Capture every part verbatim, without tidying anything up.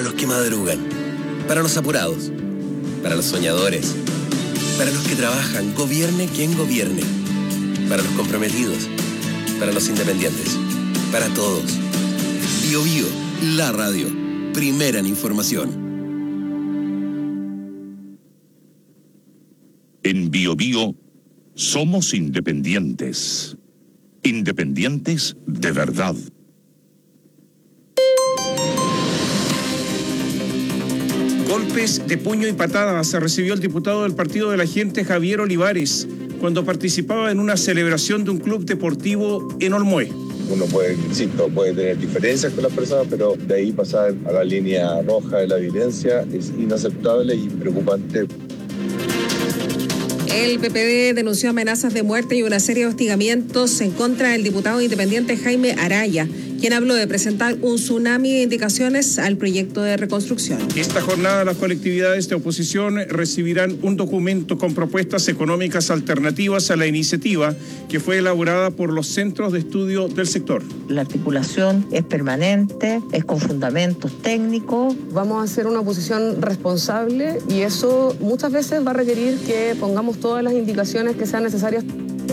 los que madrugan, para los apurados, para los soñadores, para los que trabajan, gobierne quien gobierne, para los comprometidos, para los independientes, para todos. Bio Bio, la radio, primera en información. En Bio Bio somos independientes. Independientes de verdad. Golpes de puño y patadas se recibió el diputado del Partido de la Gente, Javier Olivares, cuando participaba en una celebración de un club deportivo en Olmué. Uno puede, insisto, puede tener diferencias con las personas, pero de ahí pasar a la línea roja de la violencia es inaceptable y preocupante. El P P D denunció amenazas de muerte y una serie de hostigamientos en contra del diputado independiente Jaime Araya, quien habló de presentar un tsunami de indicaciones al proyecto de reconstrucción. Esta jornada las colectividades de oposición recibirán un documento con propuestas económicas alternativas a la iniciativa que fue elaborada por los centros de estudio del sector. La articulación es permanente, es con fundamentos técnicos. Vamos a hacer una oposición responsable y eso muchas veces va a requerir que pongamos todas las indicaciones que sean necesarias.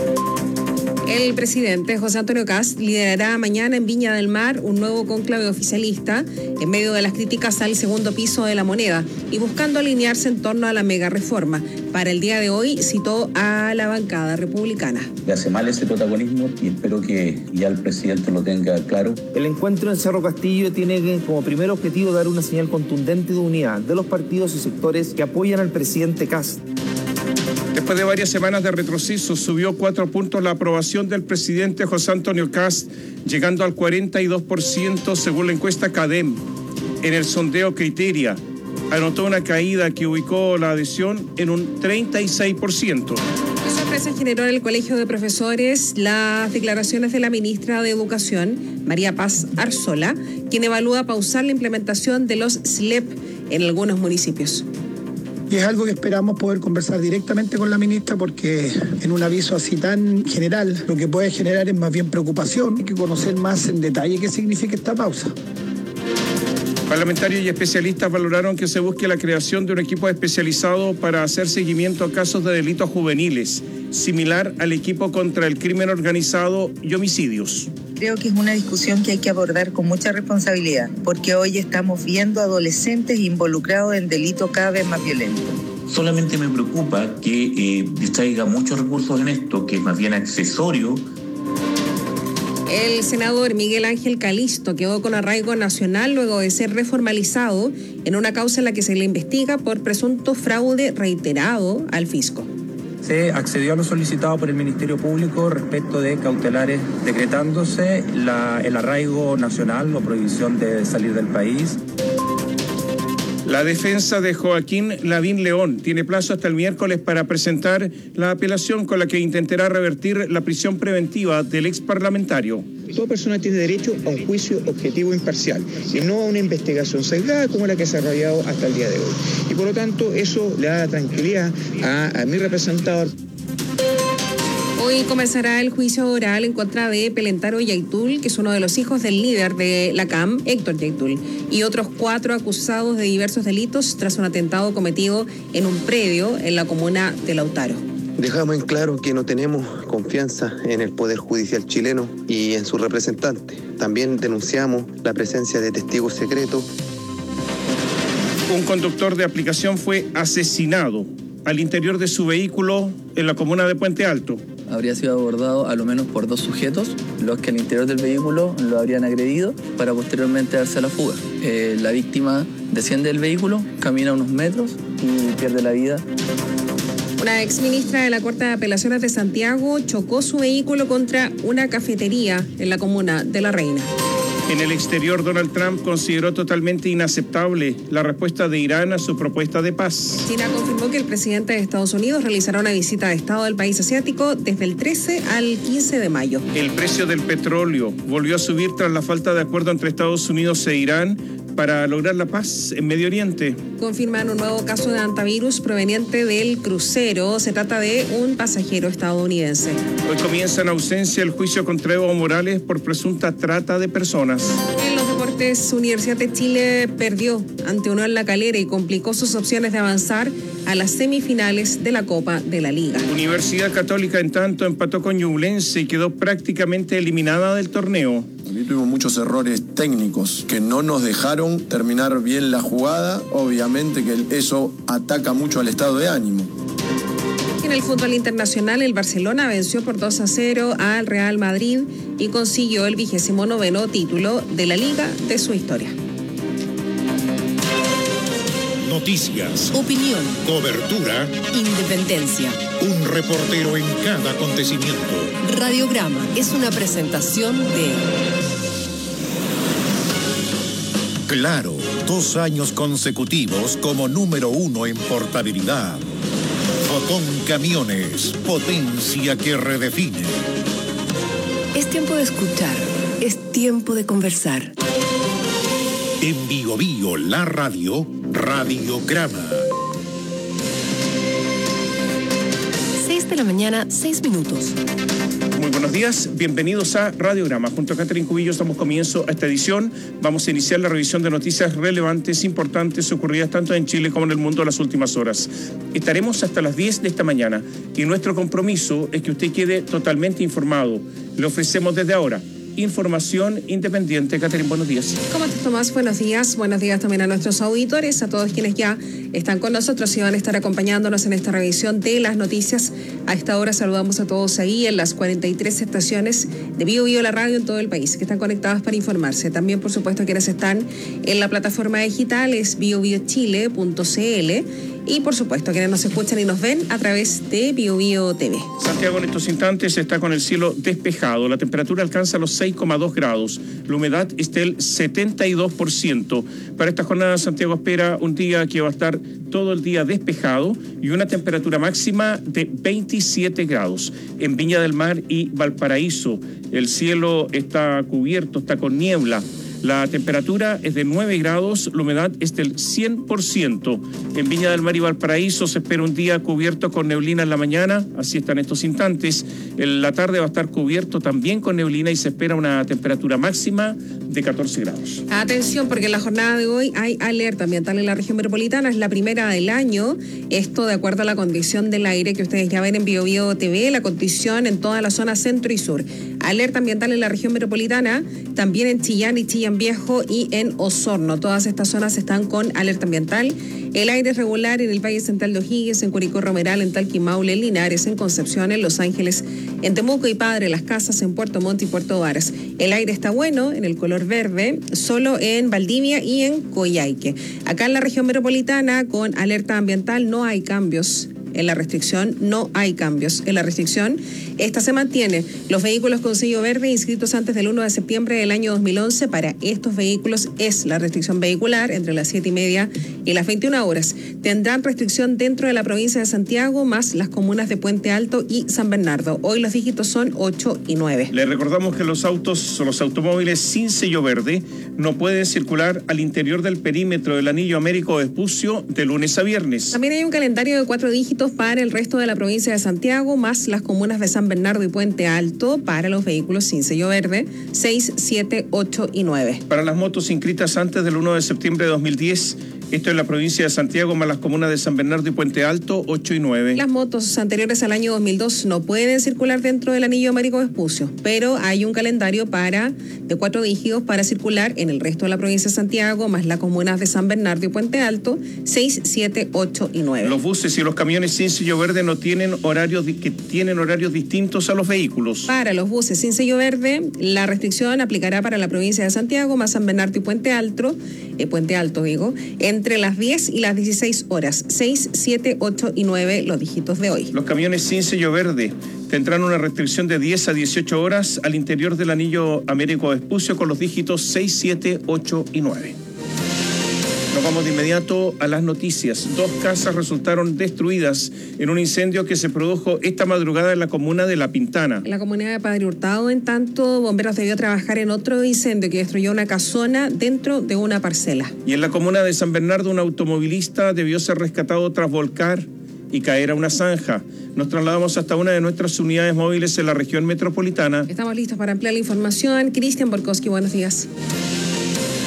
El presidente José Antonio Kast liderará mañana en Viña del Mar un nuevo cónclave oficialista en medio de las críticas al segundo piso de la moneda y buscando alinearse en torno a la mega reforma. Para el día de hoy citó a la bancada republicana. Le hace mal ese protagonismo y espero que ya el presidente lo tenga claro. El encuentro en Cerro Castillo tiene como primer objetivo dar una señal contundente de unidad de los partidos y sectores que apoyan al presidente Kast. Después de varias semanas de retroceso, subió cuatro puntos la aprobación del presidente José Antonio Kast, llegando al cuarenta y dos por ciento según la encuesta CADEM. En el sondeo Criteria, anotó una caída que ubicó la adhesión en un treinta y seis por ciento. La sorpresa generó en el Colegio de Profesores las declaraciones de la ministra de Educación, María Paz Arzola, quien evalúa pausar la implementación de los S L E P en algunos municipios. Y es algo que esperamos poder conversar directamente con la ministra porque en un aviso así tan general lo que puede generar es más bien preocupación. Hay que conocer más en detalle qué significa esta pausa. Parlamentarios y especialistas valoraron que se busque la creación de un equipo especializado para hacer seguimiento a casos de delitos juveniles, similar al equipo contra el crimen organizado y homicidios. Creo que es una discusión que hay que abordar con mucha responsabilidad, porque hoy estamos viendo adolescentes involucrados en delitos cada vez más violentos. Solamente me preocupa que eh, distraiga muchos recursos en esto, que es más bien accesorio. El senador Miguel Ángel Calisto quedó con arraigo nacional luego de ser reformalizado en una causa en la que se le investiga por presunto fraude reiterado al fisco. Se accedió a lo solicitado por el Ministerio Público respecto de cautelares, decretándose la, el arraigo nacional o prohibición de salir del país. La defensa de Joaquín Lavín León tiene plazo hasta el miércoles para presentar la apelación con la que intentará revertir la prisión preventiva del ex parlamentario. Toda persona tiene derecho a un juicio objetivo e imparcial y no a una investigación sesgada como la que se ha desarrollado hasta el día de hoy. Y por lo tanto eso le da tranquilidad a, a mi representador. Hoy comenzará el juicio oral en contra de Pelentaro Yaitul, que es uno de los hijos del líder de la C A M, Héctor Yaitul, y otros cuatro acusados de diversos delitos tras un atentado cometido en un predio en la comuna de Lautaro. Dejamos en claro que no tenemos confianza en el Poder Judicial chileno y en su representante. También denunciamos la presencia de testigos secretos. Un conductor de aplicación fue asesinado al interior de su vehículo en la comuna de Puente Alto. Habría sido abordado a lo menos por dos sujetos, los que al interior del vehículo lo habrían agredido para posteriormente darse a la fuga. Eh, la víctima desciende del vehículo, camina unos metros y pierde la vida. Una exministra de la Corte de Apelaciones de Santiago chocó su vehículo contra una cafetería en la comuna de La Reina. En el exterior, Donald Trump consideró totalmente inaceptable la respuesta de Irán a su propuesta de paz. China confirmó que el presidente de Estados Unidos realizará una visita de Estado del país asiático desde el trece al quince de mayo. El precio del petróleo volvió a subir tras la falta de acuerdo entre Estados Unidos e Irán para lograr la paz en Medio Oriente. Confirman un nuevo caso de hantavirus proveniente del crucero. Se trata de un pasajero estadounidense. Hoy comienza en ausencia el juicio contra Evo Morales por presunta trata de personas. En los deportes, Universidad de Chile perdió ante Unión La Calera y complicó sus opciones de avanzar a las semifinales de la Copa de la Liga. Universidad Católica, en tanto, empató con Ñublense y quedó prácticamente eliminada del torneo. También tuvimos muchos errores técnicos que no nos dejaron terminar bien la jugada. Obviamente que eso ataca mucho al estado de ánimo. En el fútbol internacional, el Barcelona venció por dos a cero al Real Madrid y consiguió el vigésimo noveno título de la Liga de su historia. Noticias, opinión, cobertura, independencia. Un reportero en cada acontecimiento. Radiograma es una presentación de Claro, dos años consecutivos como número uno en portabilidad. Fotón Camiones, potencia que redefine. Es tiempo de escuchar, es tiempo de conversar. En Bio Bio, la radio, Radiograma. seis de la mañana, seis minutos. Muy buenos días, bienvenidos a Radiograma. Junto a Catherine Cubillos damos comienzo a esta edición. Vamos a iniciar la revisión de noticias relevantes, importantes, ocurridas tanto en Chile como en el mundo en las últimas horas. Estaremos hasta las diez de esta mañana y nuestro compromiso es que usted quede totalmente informado. Le ofrecemos desde ahora información independiente. Catherine, buenos días. ¿Cómo estás, Tomás? Buenos días. Buenos días también a nuestros auditores, a todos quienes ya están con nosotros y van a estar acompañándonos en esta revisión de las noticias. A esta hora saludamos a todos ahí en las cuarenta y tres estaciones de Bio Bio, la radio en todo el país, que están conectadas para informarse. También, por supuesto, quienes están en la plataforma digital es bio bio chile punto c l y, por supuesto, quienes nos escuchan y nos ven a través de Bio Bio T V. Santiago en estos instantes está con el cielo despejado. La temperatura alcanza los seis coma dos grados. La humedad está del setenta y dos por ciento. Para esta jornada, Santiago espera un día que va a estar todo el día despejado y una temperatura máxima de veintisiete grados. En Viña del Mar y Valparaíso, el cielo está cubierto, está con niebla. La temperatura es de nueve grados, la humedad es del cien por ciento. En Viña del Mar y Valparaíso se espera un día cubierto con neblina en la mañana, así está en estos instantes. En la tarde va a estar cubierto también con neblina y se espera una temperatura máxima de catorce grados. Atención, porque en la jornada de hoy hay alerta ambiental en la región metropolitana, es la primera del año. Esto de acuerdo a la condición del aire que ustedes ya ven en Bio Bio T V, la condición en toda la zona centro y sur. Alerta ambiental en la región metropolitana, también en Chillán y Chillán Viejo y en Osorno. Todas estas zonas están con alerta ambiental. El aire es regular en el Valle Central de O'Higgins, en Curicó Romeral, en Talca y Maule, en Linares, en Concepción, en Los Ángeles, en Temuco y Padre Las Casas, en Puerto Montt y Puerto Varas. El aire está bueno en el color verde, solo en Valdivia y en Coyhaique. Acá en la región metropolitana, con alerta ambiental, no hay cambios. En la restricción no hay cambios. En la restricción, esta se mantiene. Los vehículos con sello verde inscritos antes del uno de septiembre del año dos mil once, para estos vehículos es la restricción vehicular entre las siete y media y las veintiuna horas. Tendrán restricción dentro de la provincia de Santiago, más las comunas de Puente Alto y San Bernardo. Hoy los dígitos son ocho y nueve. Le recordamos que los autos o los automóviles sin sello verde no pueden circular al interior del perímetro del Anillo Américo Vespucio de lunes a viernes. También hay un calendario de cuatro dígitos para el resto de la provincia de Santiago, más las comunas de San Bernardo y Puente Alto para los vehículos sin sello verde, seis, siete, ocho y nueve. Para las motos inscritas antes del uno de septiembre de dos mil diez, esto es la provincia de Santiago, más las comunas de San Bernardo y Puente Alto, ocho y nueve. Las motos anteriores al año dos mil dos no pueden circular dentro del Anillo Américo Vespucio, pero hay un calendario para de cuatro dígitos para circular en el resto de la provincia de Santiago, más las comunas de San Bernardo y Puente Alto, seis, siete, ocho y nueve. Los buses y los camiones sin sello verde no tienen horarios que tienen horarios distintos a los vehículos. Para los buses sin sello verde, la restricción aplicará para la provincia de Santiago, más San Bernardo y Puente Alto, eh, Puente Alto digo, entre las diez y las dieciséis horas, seis, siete, ocho y nueve los dígitos de hoy. Los camiones sin sello verde tendrán una restricción de diez a dieciocho horas al interior del Anillo Américo Vespucio con los dígitos seis, siete, ocho y nueve. Nos vamos de inmediato a las noticias. Dos casas resultaron destruidas en un incendio que se produjo esta madrugada en la comuna de La Pintana. En la comunidad de Padre Hurtado, en tanto, bomberos debió trabajar en otro incendio que destruyó una casona dentro de una parcela. Y en la comuna de San Bernardo, un automovilista debió ser rescatado tras volcar y caer a una zanja. Nos trasladamos hasta una de nuestras unidades móviles en la región metropolitana. Estamos listos para ampliar la información. Cristian Borkowski, buenos días.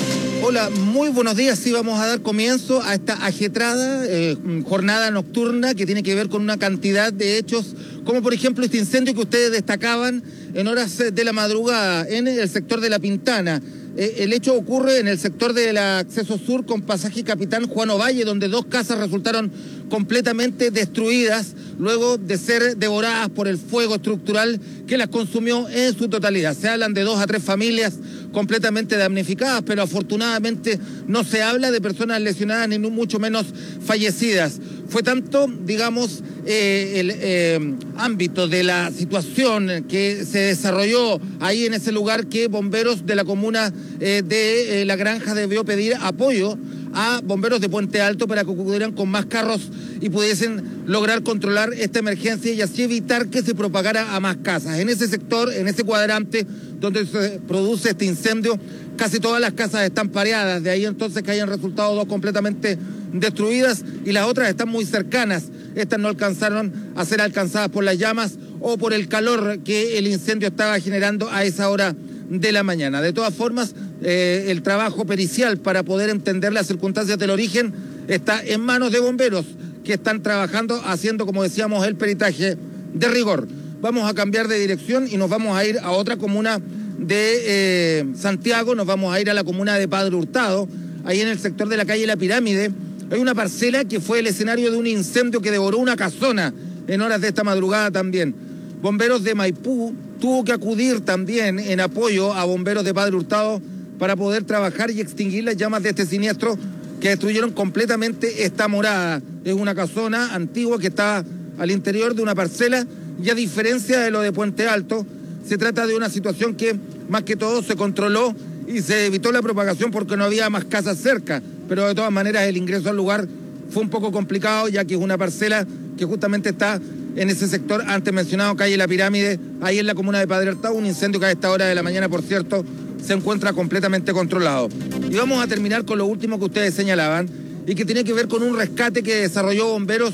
Hola, muy buenos días. Sí, vamos a dar comienzo a esta ajetrada eh, jornada nocturna que tiene que ver con una cantidad de hechos, como por ejemplo este incendio que ustedes destacaban en horas de la madrugada en el sector de La Pintana. Eh, el hecho ocurre en el sector del acceso sur con pasaje Capitán Juan Ovalle, donde dos casas resultaron completamente destruidas luego de ser devoradas por el fuego estructural que las consumió en su totalidad. Se hablan de dos a tres familias completamente damnificadas, pero afortunadamente no se habla de personas lesionadas ni mucho menos fallecidas. Fue tanto, digamos, eh, el eh, ámbito de la situación que se desarrolló ahí en ese lugar que bomberos de la comuna eh, de eh, La Granja debió pedir apoyo a bomberos de Puente Alto para que acudieran con más carros y pudiesen lograr controlar esta emergencia y así evitar que se propagara a más casas. En ese sector, en ese cuadrante donde se produce este incendio, casi todas las casas están pareadas, de ahí entonces que hayan resultado dos completamente destruidas y las otras están muy cercanas. Estas no alcanzaron a ser alcanzadas por las llamas o por el calor que el incendio estaba generando a esa hora de la mañana. De todas formas, eh, el trabajo pericial para poder entender las circunstancias del origen está en manos de bomberos que están trabajando, haciendo, como decíamos, el peritaje de rigor. Vamos a cambiar de dirección y nos vamos a ir a otra comuna de eh, Santiago, nos vamos a ir a la comuna de Padre Hurtado, ahí en el sector de la calle La Pirámide. Hay una parcela que fue el escenario de un incendio que devoró una casona en horas de esta madrugada también. Bomberos de Maipú tuvo que acudir también en apoyo a bomberos de Padre Hurtado para poder trabajar y extinguir las llamas de este siniestro que destruyeron completamente esta morada. Es una casona antigua que está al interior de una parcela y a diferencia de lo de Puente Alto, se trata de una situación que más que todo se controló y se evitó la propagación porque no había más casas cerca, pero de todas maneras el ingreso al lugar fue un poco complicado ya que es una parcela que justamente está en ese sector antes mencionado, calle La Pirámide, ahí en la comuna de Padre Hurtado, un incendio que a esta hora de la mañana, por cierto, se encuentra completamente controlado. Y vamos a terminar con lo último que ustedes señalaban y que tiene que ver con un rescate que desarrolló bomberos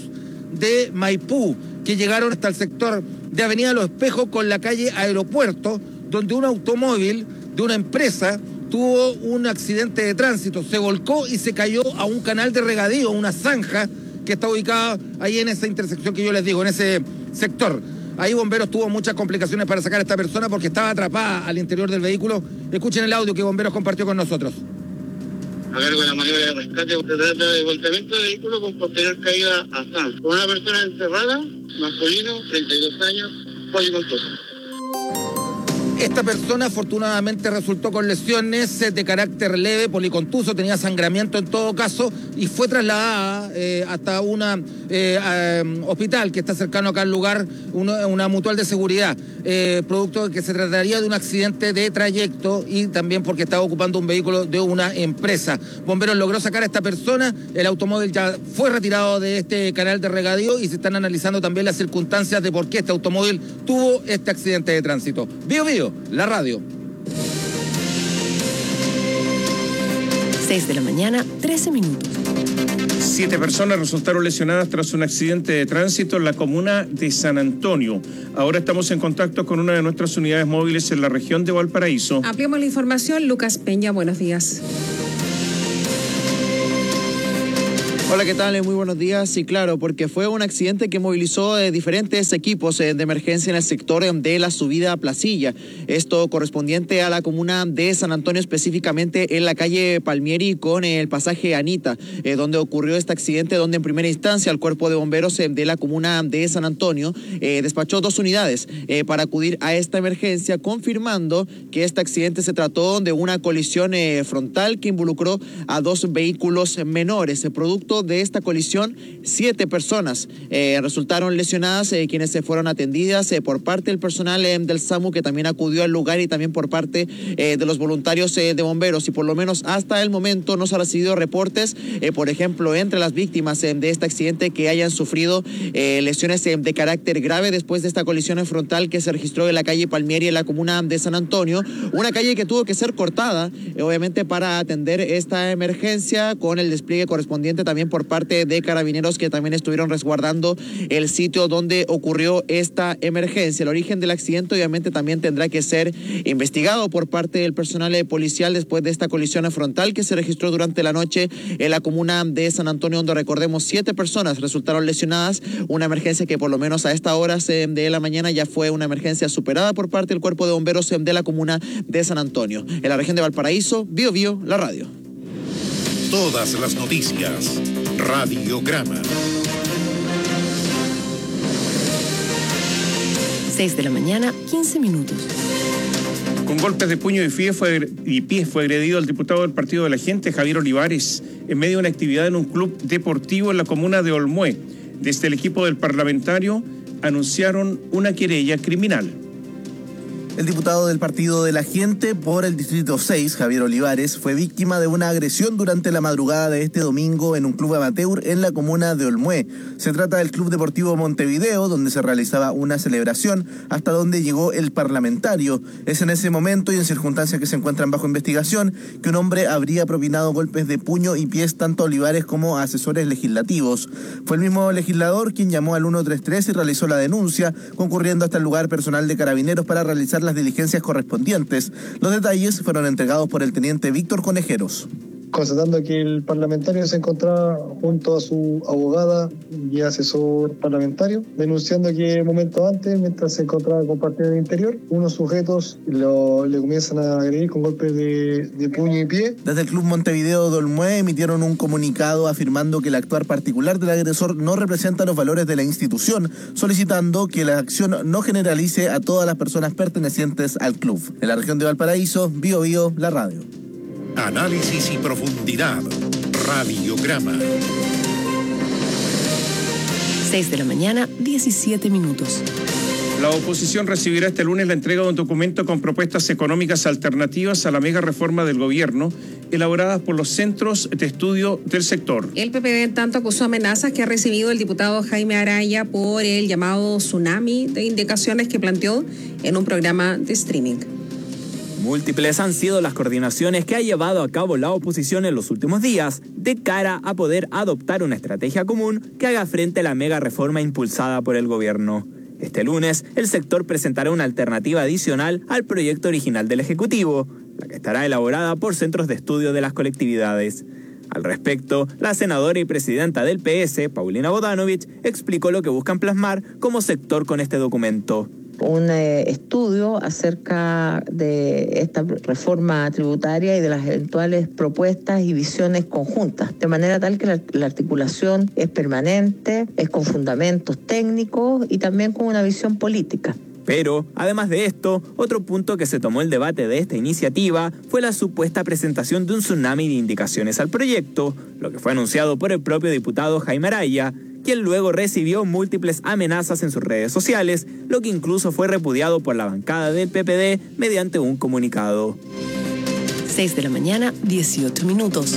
de Maipú, que llegaron hasta el sector de Avenida Los Espejos con la calle Aeropuerto, donde un automóvil de una empresa tuvo un accidente de tránsito, se volcó y se cayó a un canal de regadío, una zanja que está ubicada ahí en esa intersección que yo les digo, en ese sector. Ahí bomberos tuvo muchas complicaciones para sacar a esta persona porque estaba atrapada al interior del vehículo. Escuchen el audio que bomberos compartió con nosotros. A cargo de la maniobra de rescate, se trata de volcamiento de vehículo con posterior caída a San. Con una persona encerrada, masculino, treinta y dos años, policontuso. Esta persona afortunadamente resultó con lesiones de carácter leve, policontuso, tenía sangramiento en todo caso y fue trasladada eh, hasta un eh, eh, hospital que está cercano acá al lugar, una, una mutual de seguridad, eh, producto de que se trataría de un accidente de trayecto y también porque estaba ocupando un vehículo de una empresa. Bomberos logró sacar a esta persona, el automóvil ya fue retirado de este canal de regadío y se están analizando también las circunstancias de por qué este automóvil tuvo este accidente de tránsito. Bio Bio, la radio. seis de la mañana, trece minutos. Siete personas resultaron lesionadas tras un accidente de tránsito en la comuna de San Antonio. Ahora estamos en contacto con una de nuestras unidades móviles en la región de Valparaíso. Ampliamos la información. Lucas Peña, buenos días. Hola, ¿qué tal? Muy buenos días. Sí, claro, porque fue un accidente que movilizó eh, diferentes equipos eh, de emergencia en el sector eh, de la subida a Placilla. Esto correspondiente a la comuna de San Antonio, específicamente en la calle Palmieri con eh, el pasaje Anita, eh, donde ocurrió este accidente, donde en primera instancia el cuerpo de bomberos eh, de la comuna de San Antonio eh, despachó dos unidades eh, para acudir a esta emergencia, confirmando que este accidente se trató de una colisión eh, frontal que involucró a dos vehículos menores. El producto de esta colisión, siete personas eh, resultaron lesionadas, eh, quienes se fueron atendidas eh, por parte del personal eh, del SAMU, que también acudió al lugar, y también por parte eh, de los voluntarios eh, de bomberos. Y por lo menos hasta el momento no se han recibido reportes, eh, por ejemplo, entre las víctimas eh, de este accidente que hayan sufrido eh, lesiones eh, de carácter grave después de esta colisión frontal que se registró en la calle Palmieri, en la comuna de San Antonio, una calle que tuvo que ser cortada, eh, obviamente para atender esta emergencia, con el despliegue correspondiente también por parte de carabineros que también estuvieron resguardando el sitio donde ocurrió esta emergencia. El origen del accidente obviamente también tendrá que ser investigado por parte del personal policial después de esta colisión frontal que se registró durante la noche en la comuna de San Antonio, donde recordemos siete personas resultaron lesionadas, una emergencia que por lo menos a esta hora de la mañana ya fue una emergencia superada por parte del Cuerpo de Bomberos de la comuna de San Antonio. En la región de Valparaíso, Bio Bio, la radio. Todas las noticias, Radiograma. seis de la mañana, quince minutos. Con golpes de puño y pie fue, y pie fue agredido el diputado del Partido de la Gente, Javier Olivares, en medio de una actividad en un club deportivo en la comuna de Olmué. Desde el equipo del parlamentario anunciaron una querella criminal. El diputado del Partido de la Gente por el Distrito seis, Javier Olivares, fue víctima de una agresión durante la madrugada de este domingo en un club amateur en la comuna de Olmué. Se trata del Club Deportivo Montevideo, donde se realizaba una celebración, hasta donde llegó el parlamentario. Es en ese momento y en circunstancias que se encuentran bajo investigación que un hombre habría propinado golpes de puño y pies tanto a Olivares como a asesores legislativos. Fue el mismo legislador quien llamó al ciento treinta y tres y realizó la denuncia, concurriendo hasta el lugar personal de carabineros para realizar las diligencias correspondientes. Los detalles fueron entregados por el teniente Víctor Conejeros. Constatando que el parlamentario se encontraba junto a su abogada y asesor parlamentario, denunciando que momentos antes, mientras se encontraba compartiendo el interior, unos sujetos lo, le comienzan a agredir con golpes de, de puño y pie. Desde el Club Montevideo de Olmué emitieron un comunicado afirmando que el actuar particular del agresor no representa los valores de la institución, solicitando que la acción no generalice a todas las personas pertenecientes al club. En la región de Valparaíso, Bio Bio, la radio. Análisis y profundidad. Radiograma. seis de la mañana, diecisiete minutos. La oposición recibirá este lunes la entrega de un documento con propuestas económicas alternativas a la mega reforma del gobierno, elaboradas por los centros de estudio del sector. El P P D, en tanto, acusó amenazas que ha recibido el diputado Jaime Araya por el llamado tsunami de indicaciones que planteó en un programa de streaming. Múltiples han sido las coordinaciones que ha llevado a cabo la oposición en los últimos días de cara a poder adoptar una estrategia común que haga frente a la mega reforma impulsada por el gobierno. Este lunes, el sector presentará una alternativa adicional al proyecto original del Ejecutivo, la que estará elaborada por centros de estudio de las colectividades. Al respecto, la senadora y presidenta del P S, Paulina Bodanovich, explicó lo que buscan plasmar como sector con este documento. Un eh, estudio acerca de esta reforma tributaria y de las eventuales propuestas y visiones conjuntas, de manera tal que la, la articulación es permanente, es con fundamentos técnicos y también con una visión política. Pero, además de esto, otro punto que se tomó el debate de esta iniciativa fue la supuesta presentación de un tsunami de indicaciones al proyecto, lo que fue anunciado por el propio diputado Jaime Araya, quien luego recibió múltiples amenazas en sus redes sociales, lo que incluso fue repudiado por la bancada del P P D mediante un comunicado. seis de la mañana, dieciocho minutos.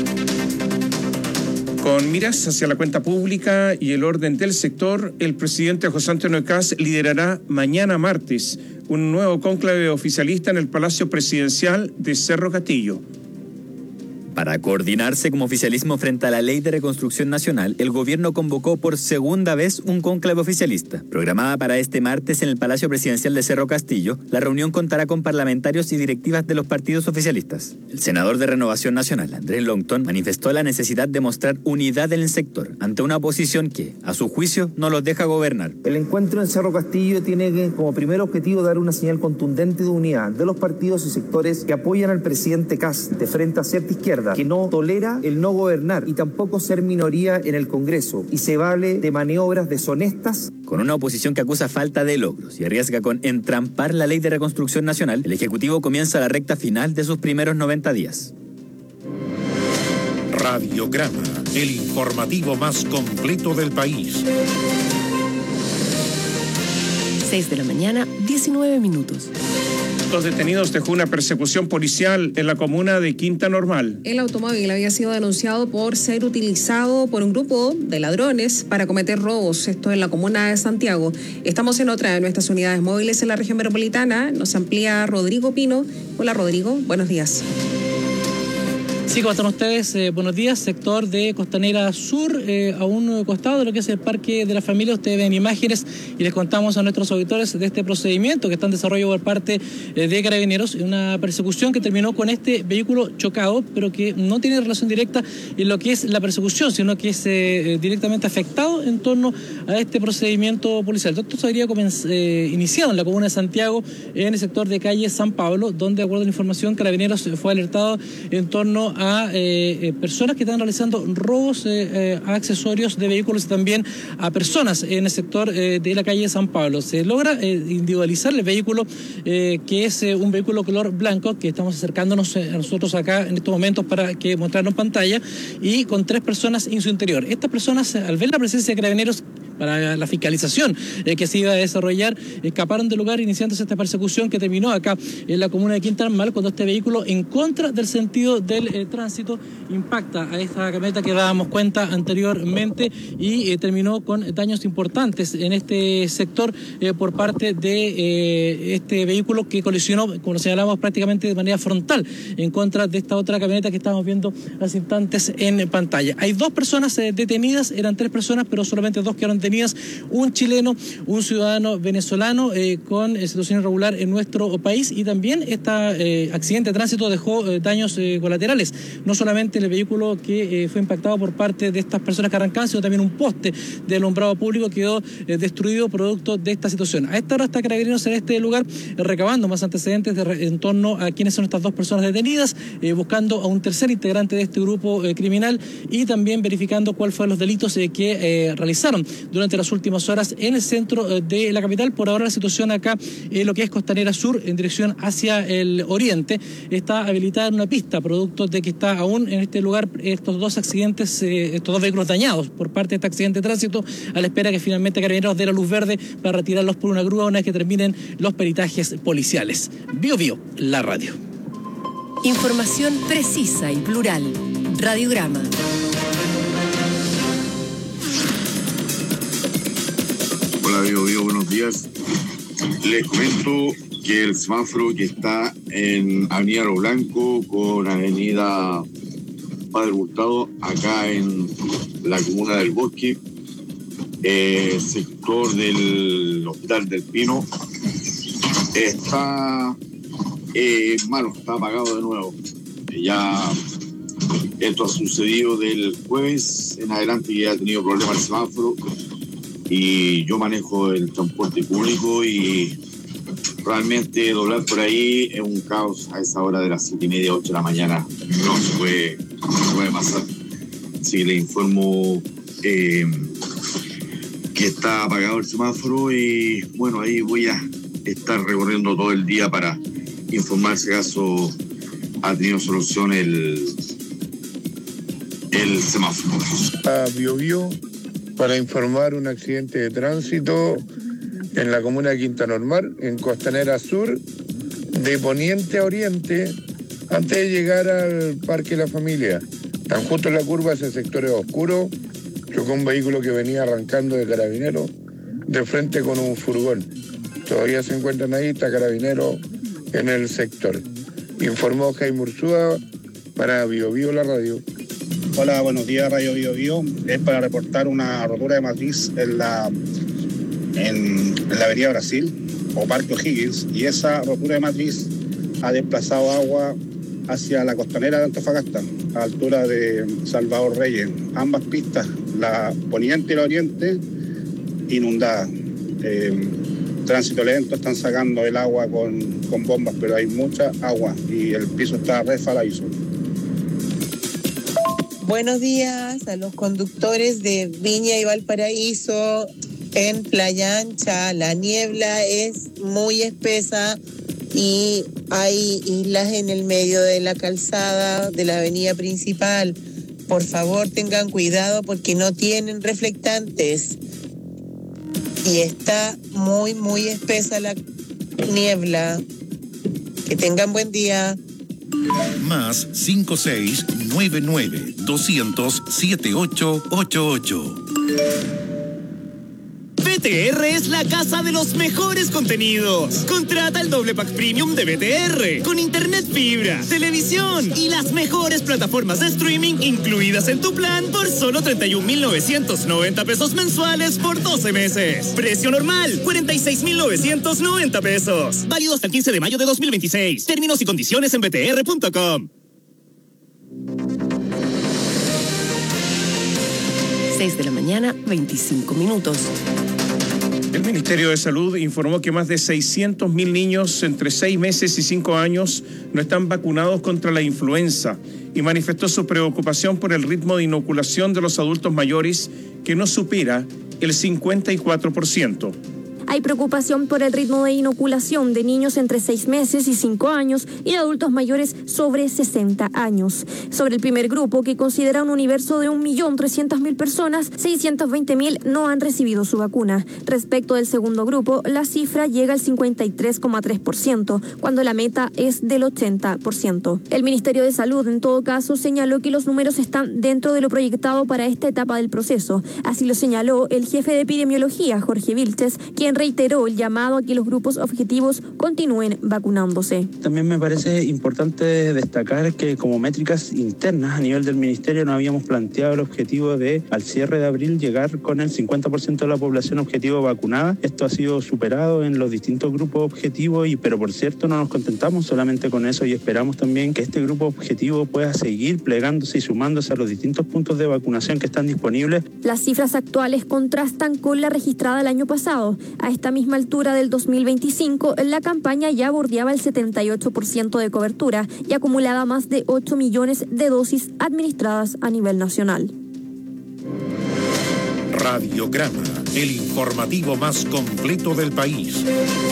Con miras hacia la cuenta pública y el orden del sector, el presidente José Antonio Kast liderará mañana martes un nuevo cónclave oficialista en el Palacio Presidencial de Cerro Castillo. Para coordinarse como oficialismo frente a la Ley de Reconstrucción Nacional, el gobierno convocó por segunda vez un cónclave oficialista. Programada para este martes en el Palacio Presidencial de Cerro Castillo, la reunión contará con parlamentarios y directivas de los partidos oficialistas. El senador de Renovación Nacional, Andrés Longton, manifestó la necesidad de mostrar unidad en el sector ante una oposición que, a su juicio, no los deja gobernar. El encuentro en Cerro Castillo tiene como primer objetivo dar una señal contundente de unidad de los partidos y sectores que apoyan al presidente Kast de frente a cierta izquierda, que no tolera el no gobernar y tampoco ser minoría en el Congreso y se vale de maniobras deshonestas. Con una oposición que acusa falta de logros y arriesga con entrampar la Ley de Reconstrucción Nacional, el Ejecutivo comienza la recta final de sus primeros noventa días. Radiograma, el informativo más completo del país. seis de la mañana, diecinueve minutos. Dos detenidos dejó una persecución policial en la comuna de Quinta Normal. El automóvil había sido denunciado por ser utilizado por un grupo de ladrones para cometer robos, esto en la comuna de Santiago. Estamos en otra de nuestras unidades móviles en la región metropolitana. Nos amplía Rodrigo Pino. Hola Rodrigo, buenos días. Sí, ¿cómo están ustedes? Eh, buenos días, sector de Costanera Sur, eh, a un costado de lo que es el Parque de la Familia. Ustedes ven imágenes y les contamos a nuestros auditores de este procedimiento que está en desarrollo por parte eh, de Carabineros, una persecución que terminó con este vehículo chocado, pero que no tiene relación directa en lo que es la persecución, sino que es eh, directamente afectado en torno a este procedimiento policial. Esto se habría eh, iniciado en la comuna de Santiago, en el sector de calle San Pablo, donde, de acuerdo a la información, Carabineros fue alertado en torno a a eh, eh, personas que están realizando robos eh, eh, a accesorios de vehículos y también a personas en el sector eh, de la calle San Pablo. Se logra eh, individualizar el vehículo, eh, que es eh, un vehículo color blanco, que estamos acercándonos eh, a nosotros acá en estos momentos para que mostrarnos en pantalla, y con tres personas en su interior. Estas personas, al ver la presencia de Carabineros para la fiscalización eh, que se iba a desarrollar, escaparon del lugar, iniciándose esta persecución que terminó acá en la comuna de Quinta Normal, cuando este vehículo, en contra del sentido del eh, tránsito, impacta a esta camioneta que dábamos cuenta anteriormente y eh, terminó con daños importantes en este sector eh, por parte de eh, este vehículo que colisionó, como lo señalamos, prácticamente de manera frontal en contra de esta otra camioneta que estamos viendo hace instantes en pantalla. Hay dos personas eh, detenidas, eran tres personas, pero solamente dos quedaron detenidas, un chileno, un ciudadano venezolano eh, con eh, situación irregular en nuestro país, y también este eh, accidente de tránsito dejó eh, daños eh, colaterales, no solamente el vehículo que eh, fue impactado por parte de estas personas que arrancaban, sino también un poste de alumbrado público quedó eh, destruido producto de esta situación. A esta hora está Carabineros en este lugar eh, recabando más antecedentes de re, en torno a quiénes son estas dos personas detenidas, eh, buscando a un tercer integrante de este grupo eh, criminal, y también verificando cuáles fueron los delitos eh, que eh, realizaron durante las últimas horas en el centro eh, de la capital. Por ahora la situación acá en eh, lo que es Costanera Sur, en dirección hacia el oriente, está habilitada en una pista, producto de que está aún en este lugar estos dos accidentes, eh, estos dos vehículos dañados por parte de este accidente de tránsito, a la espera que finalmente Carabineros dé la luz verde para retirarlos por una grúa una vez que terminen los peritajes policiales. Bio Bio, la radio. Información precisa y plural. Radiograma. Hola Bio Bio, buenos días. Les comento que el semáforo que está en Avenida Aro Blanco con Avenida Padre Hurtado, acá en la comuna del Bosque, eh, sector del Hospital del Pino, está eh, malo, está apagado de nuevo. Ya esto ha sucedido del jueves en adelante, que ha tenido problemas el semáforo, y yo manejo el transporte público y realmente doblar por ahí es un caos a esa hora de las siete y media, ocho de la mañana. No se puede, no se puede pasar. Así que le informo eh, que está apagado el semáforo, y bueno, ahí voy a estar recorriendo todo el día para informar si acaso ha tenido solución el, el semáforo. A Bio Bio, para informar un accidente de tránsito en la comuna de Quinta Normal, en Costanera Sur, de poniente a oriente, antes de llegar al Parque La Familia. Tan justo en la curva, ese sector es oscuro, chocó un vehículo que venía arrancando de Carabineros de frente con un furgón. Todavía se encuentran ahí, está Carabineros en el sector. Informó Jaime Ursúa para Bio Bio, la radio. Hola, buenos días, Radio Bio Bio. Es para reportar una rotura de matriz en la, en, en la avenida Brasil o Parque O'Higgins, y esa rotura de matriz ha desplazado agua hacia la costanera de Antofagasta, a altura de Salvador Reyes. Ambas pistas, la poniente y la oriente, inundadas. Eh, tránsito lento, están sacando el agua con, con bombas, pero hay mucha agua y el piso está resbaladizo. Buenos días a los conductores de Viña y Valparaíso en Playa Ancha. La niebla es muy espesa y hay islas en el medio de la calzada de la avenida principal. Por favor, tengan cuidado porque no tienen reflectantes y está muy, muy espesa la niebla. Que tengan buen día. Más cinco seis nueve nueve dos cero cero siete ocho ocho ocho. B T R es la casa de los mejores contenidos. Contrata el doble pack premium de B T R con internet fibra, televisión y las mejores plataformas de streaming incluidas en tu plan por solo treinta y un mil novecientos noventa pesos mensuales por doce meses. Precio normal, cuarenta y seis mil novecientos noventa pesos. Válido hasta el quince de mayo de dos mil veintiséis. Términos y condiciones en b t r punto com. seis de la mañana, veinticinco minutos. El Ministerio de Salud informó que más de seiscientos mil niños entre seis meses y cinco años no están vacunados contra la influenza y manifestó su preocupación por el ritmo de inoculación de los adultos mayores que no supera el cincuenta y cuatro por ciento. Hay preocupación por el ritmo de inoculación de niños entre seis meses y cinco años y de adultos mayores sobre sesenta años. Sobre el primer grupo, que considera un universo de un millón trescientas mil personas, seiscientos veinte mil no han recibido su vacuna. Respecto del segundo grupo, la cifra llega al cincuenta y tres coma tres por ciento, cuando la meta es del ochenta por ciento. El Ministerio de Salud, en todo caso, señaló que los números están dentro de lo proyectado para esta etapa del proceso. Así lo señaló el jefe de epidemiología, Jorge Vilches, quien reiteró el llamado a que los grupos objetivos continúen vacunándose. También me parece importante destacar que como métricas internas a nivel del Ministerio no habíamos planteado el objetivo de al cierre de abril llegar con el cincuenta por ciento de la población objetivo vacunada. Esto ha sido superado en los distintos grupos objetivos, y pero por cierto no nos contentamos solamente con eso y esperamos también que este grupo objetivo pueda seguir plegándose y sumándose a los distintos puntos de vacunación que están disponibles. Las cifras actuales contrastan con la registrada el año pasado. A esta misma altura del dos mil veinticinco, la campaña ya bordeaba el setenta y ocho por ciento de cobertura y acumulaba más de ocho millones de dosis administradas a nivel nacional. Radiograma, el informativo más completo del país.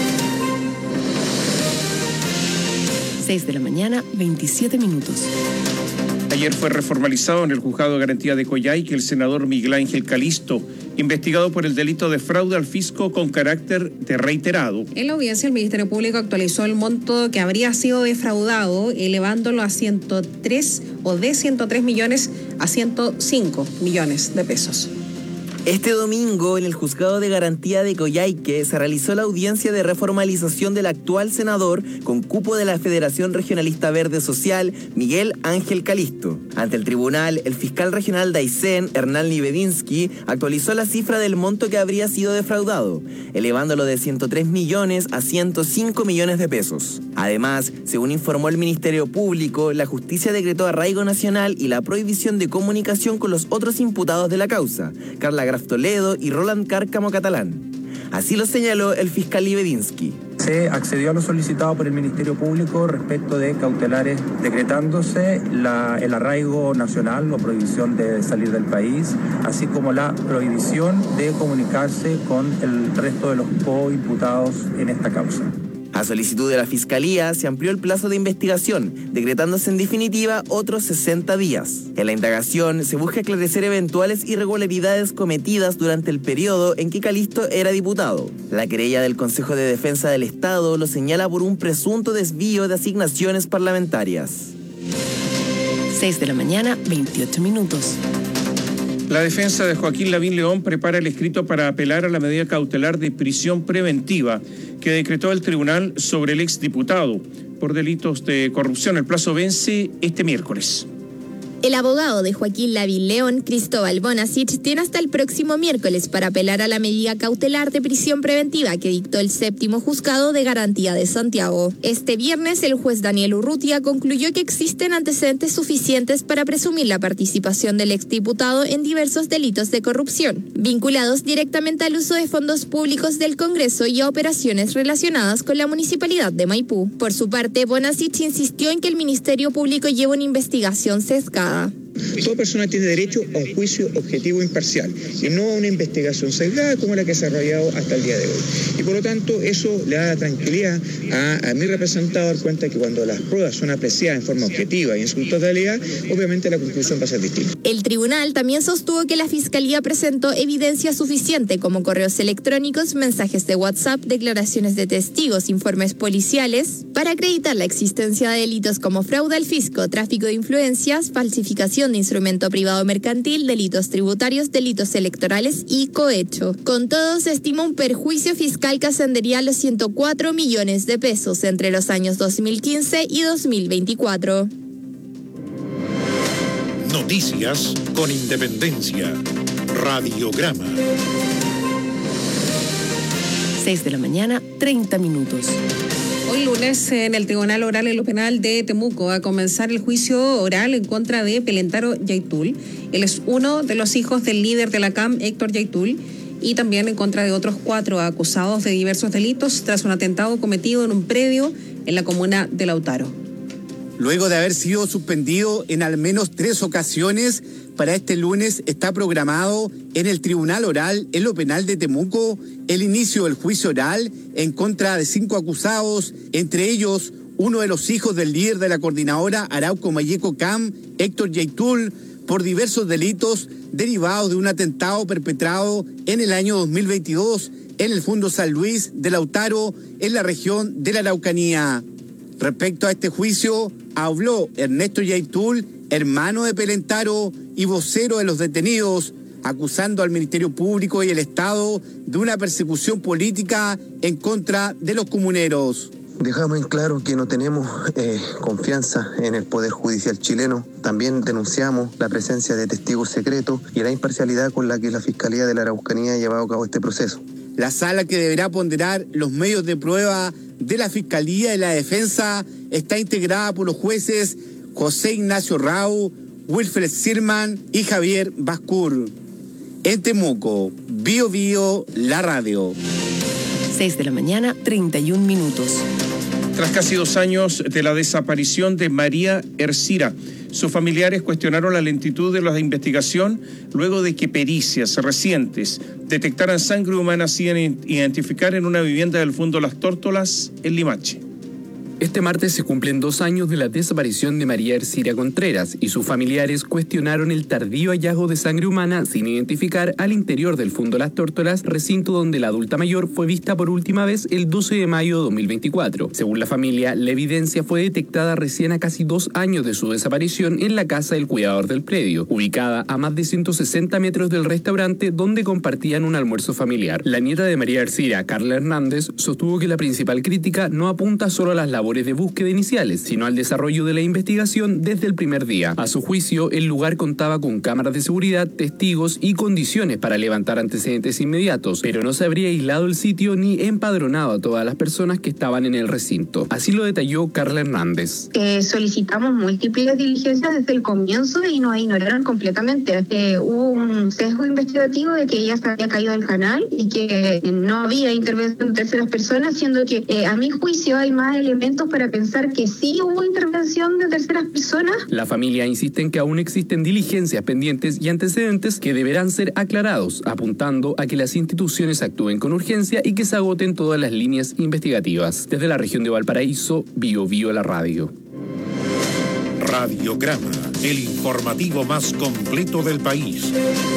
seis de la mañana, veintisiete minutos. Ayer fue reformalizado en el Juzgado de Garantía de Coyhaique el senador Miguel Ángel Calisto, investigado por el delito de fraude al fisco con carácter de reiterado. En la audiencia, el Ministerio Público actualizó el monto que habría sido defraudado, elevándolo a ciento tres o de ciento tres millones a ciento cinco millones de pesos. Este domingo, en el Juzgado de Garantía de Coyhaique, se realizó la audiencia de reformalización del actual senador con cupo de la Federación Regionalista Verde Social, Miguel Ángel Calisto. Ante el tribunal, el fiscal regional de Aysén, Hernán Libedinsky, actualizó la cifra del monto que habría sido defraudado, elevándolo de ciento tres millones a ciento cinco millones de pesos. Además, según informó el Ministerio Público, la justicia decretó arraigo nacional y la prohibición de comunicación con los otros imputados de la causa, Carla Graf Toledo y Roland Cárcamo Catalán. Así lo señaló el fiscal Libedinsky. Se accedió a lo solicitado por el Ministerio Público respecto de cautelares, decretándose la, el arraigo nacional o prohibición de salir del país, así como la prohibición de comunicarse con el resto de los coimputados en esta causa. A solicitud de la Fiscalía, se amplió el plazo de investigación, decretándose en definitiva otros sesenta días. En la indagación se busca esclarecer eventuales irregularidades cometidas durante el periodo en que Calisto era diputado. La querella del Consejo de Defensa del Estado lo señala por un presunto desvío de asignaciones parlamentarias. seis de la mañana, veintiocho minutos. La defensa de Joaquín Lavín León prepara el escrito para apelar a la medida cautelar de prisión preventiva que decretó el tribunal sobre el exdiputado por delitos de corrupción. El plazo vence este miércoles. El abogado de Joaquín Lavín León, Cristóbal Bonasich, tiene hasta el próximo miércoles para apelar a la medida cautelar de prisión preventiva que dictó el séptimo juzgado de garantía de Santiago. Este viernes, el juez Daniel Urrutia concluyó que existen antecedentes suficientes para presumir la participación del exdiputado en diversos delitos de corrupción, vinculados directamente al uso de fondos públicos del Congreso y a operaciones relacionadas con la municipalidad de Maipú. Por su parte, Bonasich insistió en que el Ministerio Público lleva una investigación sesgada. Toda persona tiene derecho a un juicio objetivo e imparcial y no a una investigación sesgada como la que se ha desarrollado hasta el día de hoy. Y por lo tanto, eso le da tranquilidad a, a mi representado dar cuenta que cuando las pruebas son apreciadas en forma objetiva y en su totalidad, obviamente la conclusión va a ser distinta. El tribunal también sostuvo que la Fiscalía presentó evidencia suficiente como correos electrónicos, mensajes de WhatsApp, declaraciones de testigos, informes policiales, para acreditar la existencia de delitos como fraude al fisco, tráfico de influencias, falsificación posesión de instrumento privado mercantil, delitos tributarios, delitos electorales y cohecho. Con todo, se estima un perjuicio fiscal que ascendería a los ciento cuatro millones de pesos entre los años dos mil quince y dos mil veinticuatro. Noticias con independencia. Radiograma. seis de la mañana, treinta minutos. Hoy lunes, en el Tribunal Oral en lo Penal de Temuco, va a comenzar el juicio oral en contra de Pelentaro Yaitul. Él es uno de los hijos del líder de la C A M, Héctor Yaitul, y también en contra de otros cuatro acusados de diversos delitos tras un atentado cometido en un predio en la comuna de Lautaro. Luego de haber sido suspendido en al menos tres ocasiones, para este lunes está programado en el Tribunal Oral en lo Penal de Temuco el inicio del juicio oral en contra de cinco acusados, entre ellos uno de los hijos del líder de la coordinadora Arauco Mayeco C A M, Héctor Yaitul, por diversos delitos derivados de un atentado perpetrado en el año dos mil veintidós en el Fundo San Luis de Lautaro, en la región de la Araucanía. Respecto a este juicio, habló Ernesto Yaitul, hermano de Pelentaro y vocero de los detenidos, acusando al Ministerio Público y el Estado de una persecución política en contra de los comuneros. Dejamos en claro que no tenemos eh, confianza en el Poder Judicial chileno. También denunciamos la presencia de testigos secretos y la imparcialidad con la que la Fiscalía de la Araucanía ha llevado a cabo este proceso. La sala, que deberá ponderar los medios de prueba de la Fiscalía y la Defensa, está integrada por los jueces José Ignacio Rau, Wilfred Sirman y Javier Bascur. En Temuco, Bio Bio, la radio. seis de la mañana, treinta y un minutos. Tras casi dos años de la desaparición de María Ercira, sus familiares cuestionaron la lentitud de la investigación luego de que pericias recientes detectaran sangre humana sin identificar en una vivienda del Fundo Las Tórtolas, en Limache. Este martes se cumplen dos años de la desaparición de María Ercira Contreras y sus familiares cuestionaron el tardío hallazgo de sangre humana sin identificar al interior del Fundo Las Tórtolas, recinto donde la adulta mayor fue vista por última vez el doce de mayo de dos mil veinticuatro. Según la familia, la evidencia fue detectada recién a casi dos años de su desaparición en la casa del cuidador del predio, ubicada a más de ciento sesenta metros del restaurante donde compartían un almuerzo familiar. La nieta de María Ercira, Carla Hernández, sostuvo que la principal crítica no apunta solo a las labores de búsqueda iniciales, sino al desarrollo de la investigación desde el primer día. A su juicio, el lugar contaba con cámaras de seguridad, testigos y condiciones para levantar antecedentes inmediatos, pero no se habría aislado el sitio ni empadronado a todas las personas que estaban en el recinto. Así lo detalló Carla Hernández. Eh, solicitamos múltiples diligencias desde el comienzo y nos ignoraron completamente. Eh, hubo un sesgo investigativo de que ella se había caído del canal y que eh, no había intervención de terceras personas, siendo que eh, a mi juicio hay más elementos para pensar que sí hubo intervención de terceras personas. La familia insiste en que aún existen diligencias pendientes y antecedentes que deberán ser aclarados, apuntando a que las instituciones actúen con urgencia y que se agoten todas las líneas investigativas. Desde la región de Valparaíso, Bio Bio, la radio. Radiograma, el informativo más completo del país.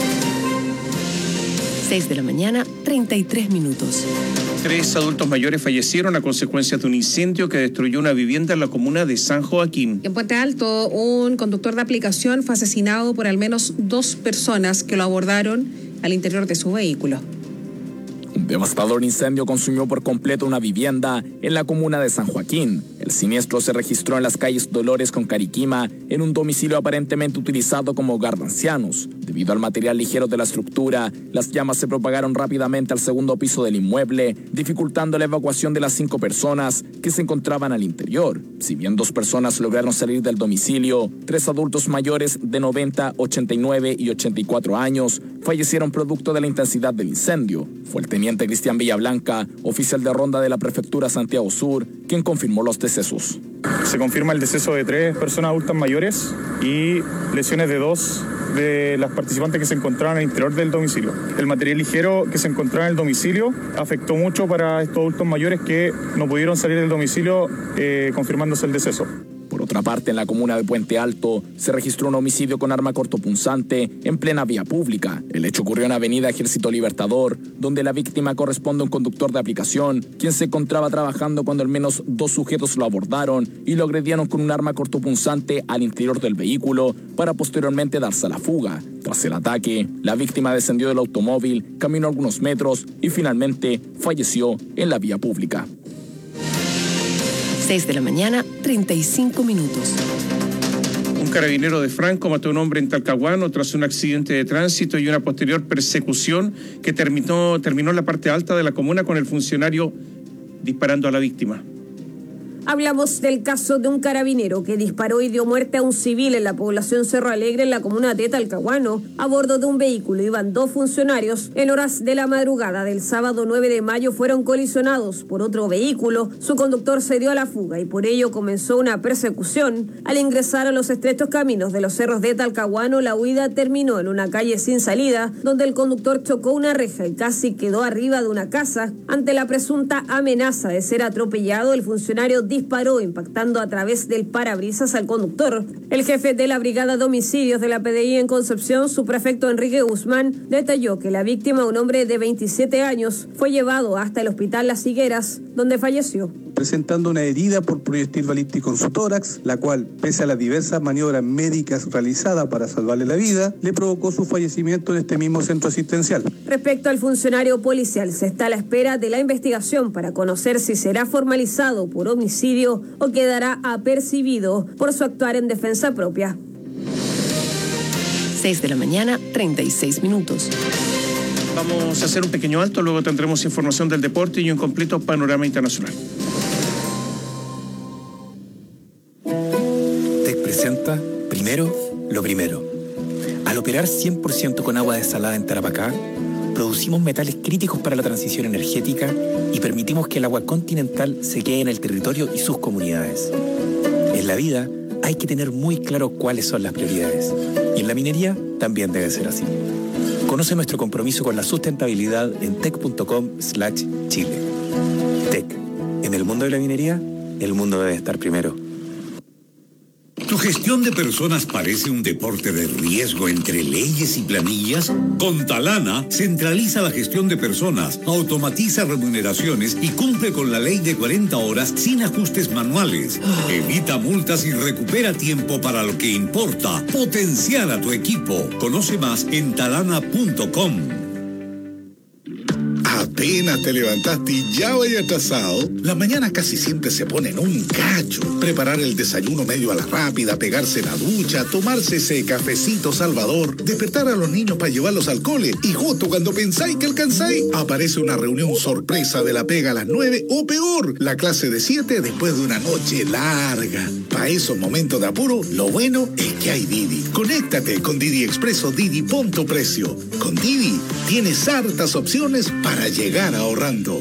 seis de la mañana, treinta y tres minutos. Tres adultos mayores fallecieron a consecuencia de un incendio que destruyó una vivienda en la comuna de San Joaquín. En Puente Alto, un conductor de aplicación fue asesinado por al menos dos personas que lo abordaron al interior de su vehículo. Un devastador incendio consumió por completo una vivienda en la comuna de San Joaquín. El siniestro se registró en las calles Dolores con Cariquima, en un domicilio aparentemente utilizado como hogar de ancianos. Debido al material ligero de la estructura, las llamas se propagaron rápidamente al segundo piso del inmueble, dificultando la evacuación de las cinco personas que se encontraban al interior. Si bien dos personas lograron salir del domicilio, tres adultos mayores de noventa, ochenta y nueve y ochenta y cuatro años fallecieron producto de la intensidad del incendio. Fue el teniente Cristian Villablanca, oficial de ronda de la prefectura Santiago Sur, quien confirmó los decesos. Se confirma el deceso de tres personas adultas mayores y lesiones de dos de las participantes que se encontraban al interior del domicilio. El material ligero que se encontraba en el domicilio afectó mucho para estos adultos mayores que no pudieron salir del domicilio, eh, confirmándose el deceso. Por otro otra parte, en la comuna de Puente Alto, se registró un homicidio con arma cortopunzante en plena vía pública. El hecho ocurrió en Avenida Ejército Libertador, donde la víctima corresponde a un conductor de aplicación, quien se encontraba trabajando cuando al menos dos sujetos lo abordaron y lo agredieron con un arma cortopunzante al interior del vehículo para posteriormente darse a la fuga. Tras el ataque, la víctima descendió del automóvil, caminó algunos metros y finalmente falleció en la vía pública. seis de la mañana, treinta y cinco minutos. Un carabinero de Franco mató a un hombre en Talcahuano tras un accidente de tránsito y una posterior persecución que terminó, terminó en la parte alta de la comuna con el funcionario disparando a la víctima. Hablamos del caso de un carabinero que disparó y dio muerte a un civil en la población Cerro Alegre, en la comuna de Talcahuano. A bordo de un vehículo iban dos funcionarios. En horas de la madrugada del sábado nueve de mayo fueron colisionados por otro vehículo. Su conductor se dio a la fuga y por ello comenzó una persecución. Al ingresar a los estrechos caminos de los cerros de Talcahuano, la huida terminó en una calle sin salida, donde el conductor chocó una reja y casi quedó arriba de una casa. Ante la presunta amenaza de ser atropellado, el funcionario disparó impactando a través del parabrisas al conductor. El jefe de la Brigada de Homicidios de la P D I en Concepción, subprefecto Enrique Guzmán, detalló que la víctima, un hombre de veintisiete años, fue llevado hasta el hospital Las Higueras, donde falleció. Presentando una herida por proyectil balístico en su tórax, la cual, pese a las diversas maniobras médicas realizadas para salvarle la vida, le provocó su fallecimiento en este mismo centro asistencial. Respecto al funcionario policial, se está a la espera de la investigación para conocer si será formalizado por homicidio o quedará apercibido por su actuar en defensa propia. seis de la mañana, treinta y seis minutos. Vamos a hacer un pequeño alto, luego tendremos información del deporte y un completo panorama internacional. Tec presenta Primero lo Primero. Al operar cien por ciento con agua desalada en Tarapacá, producimos metales críticos para la transición energética y permitimos que el agua continental se quede en el territorio y sus comunidades. En la vida hay que tener muy claro cuáles son las prioridades. Y en la minería también debe ser así. Conoce nuestro compromiso con la sustentabilidad en tec punto com slash chile. Tec. En el mundo de la minería, el mundo debe estar primero. ¿Tu gestión de personas parece un deporte de riesgo entre leyes y planillas? Con Talana, centraliza la gestión de personas, automatiza remuneraciones y cumple con la ley de cuarenta horas sin ajustes manuales. Evita multas y recupera tiempo para lo que importa. Potenciar a tu equipo. Conoce más en talana punto com. Apenas te levantaste y ya vaya atrasado. Las mañanas casi siempre se ponen un cacho. Preparar el desayuno medio a la rápida, pegarse la ducha, tomarse ese cafecito salvador, despertar a los niños para llevarlos al cole y justo cuando pensáis que alcanzáis, aparece una reunión sorpresa de la pega a las nueve o peor, la clase de siete después de una noche larga. Para esos momentos de apuro, lo bueno es que hay Didi. Conéctate con Didi Expreso Didi Punto Precio. Con Didi tienes hartas opciones para llegar ahorrando.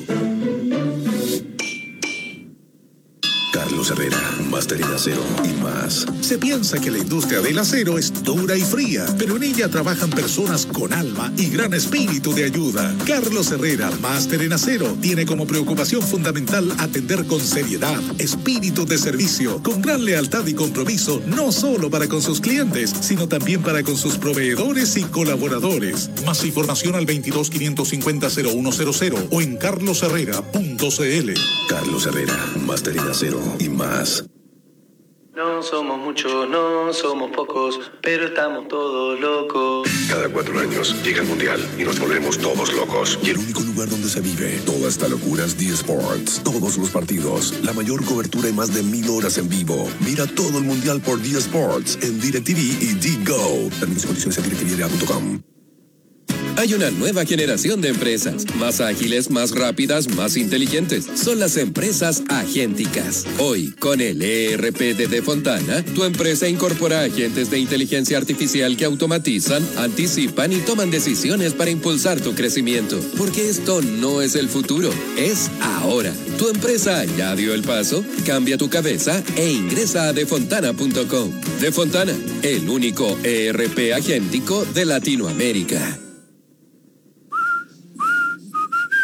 Carlos Herrera, Máster en Acero y más. Se piensa que la industria del acero es dura y fría, pero en ella trabajan personas con alma y gran espíritu de ayuda. Carlos Herrera, Máster en Acero, tiene como preocupación fundamental atender con seriedad, espíritu de servicio, con gran lealtad y compromiso, no solo para con sus clientes, sino también para con sus proveedores y colaboradores. Más información al veintidós, quinientos cincuenta, cero uno cero cero o en carlos herrera punto c l. Carlos Herrera, Máster en Acero y más. No somos muchos, no somos pocos, pero estamos todos locos. Cada cuatro años llega el Mundial y nos volvemos todos locos. Y el único lugar donde se vive toda esta locura es D Sports. Todos los partidos, la mayor cobertura y más de mil horas en vivo. Mira todo el Mundial por D Sports en DirecTV y D-Go. Términos y condiciones en direct t v punto com. Hay una nueva generación de empresas, más ágiles, más rápidas, más inteligentes. Son las empresas agénticas. Hoy, con el E R P de Defontana, tu empresa incorpora agentes de inteligencia artificial que automatizan, anticipan y toman decisiones para impulsar tu crecimiento. Porque esto no es el futuro, es ahora. Tu empresa ya dio el paso, cambia tu cabeza e ingresa a defontana punto com. Defontana, el único E R P agéntico de Latinoamérica.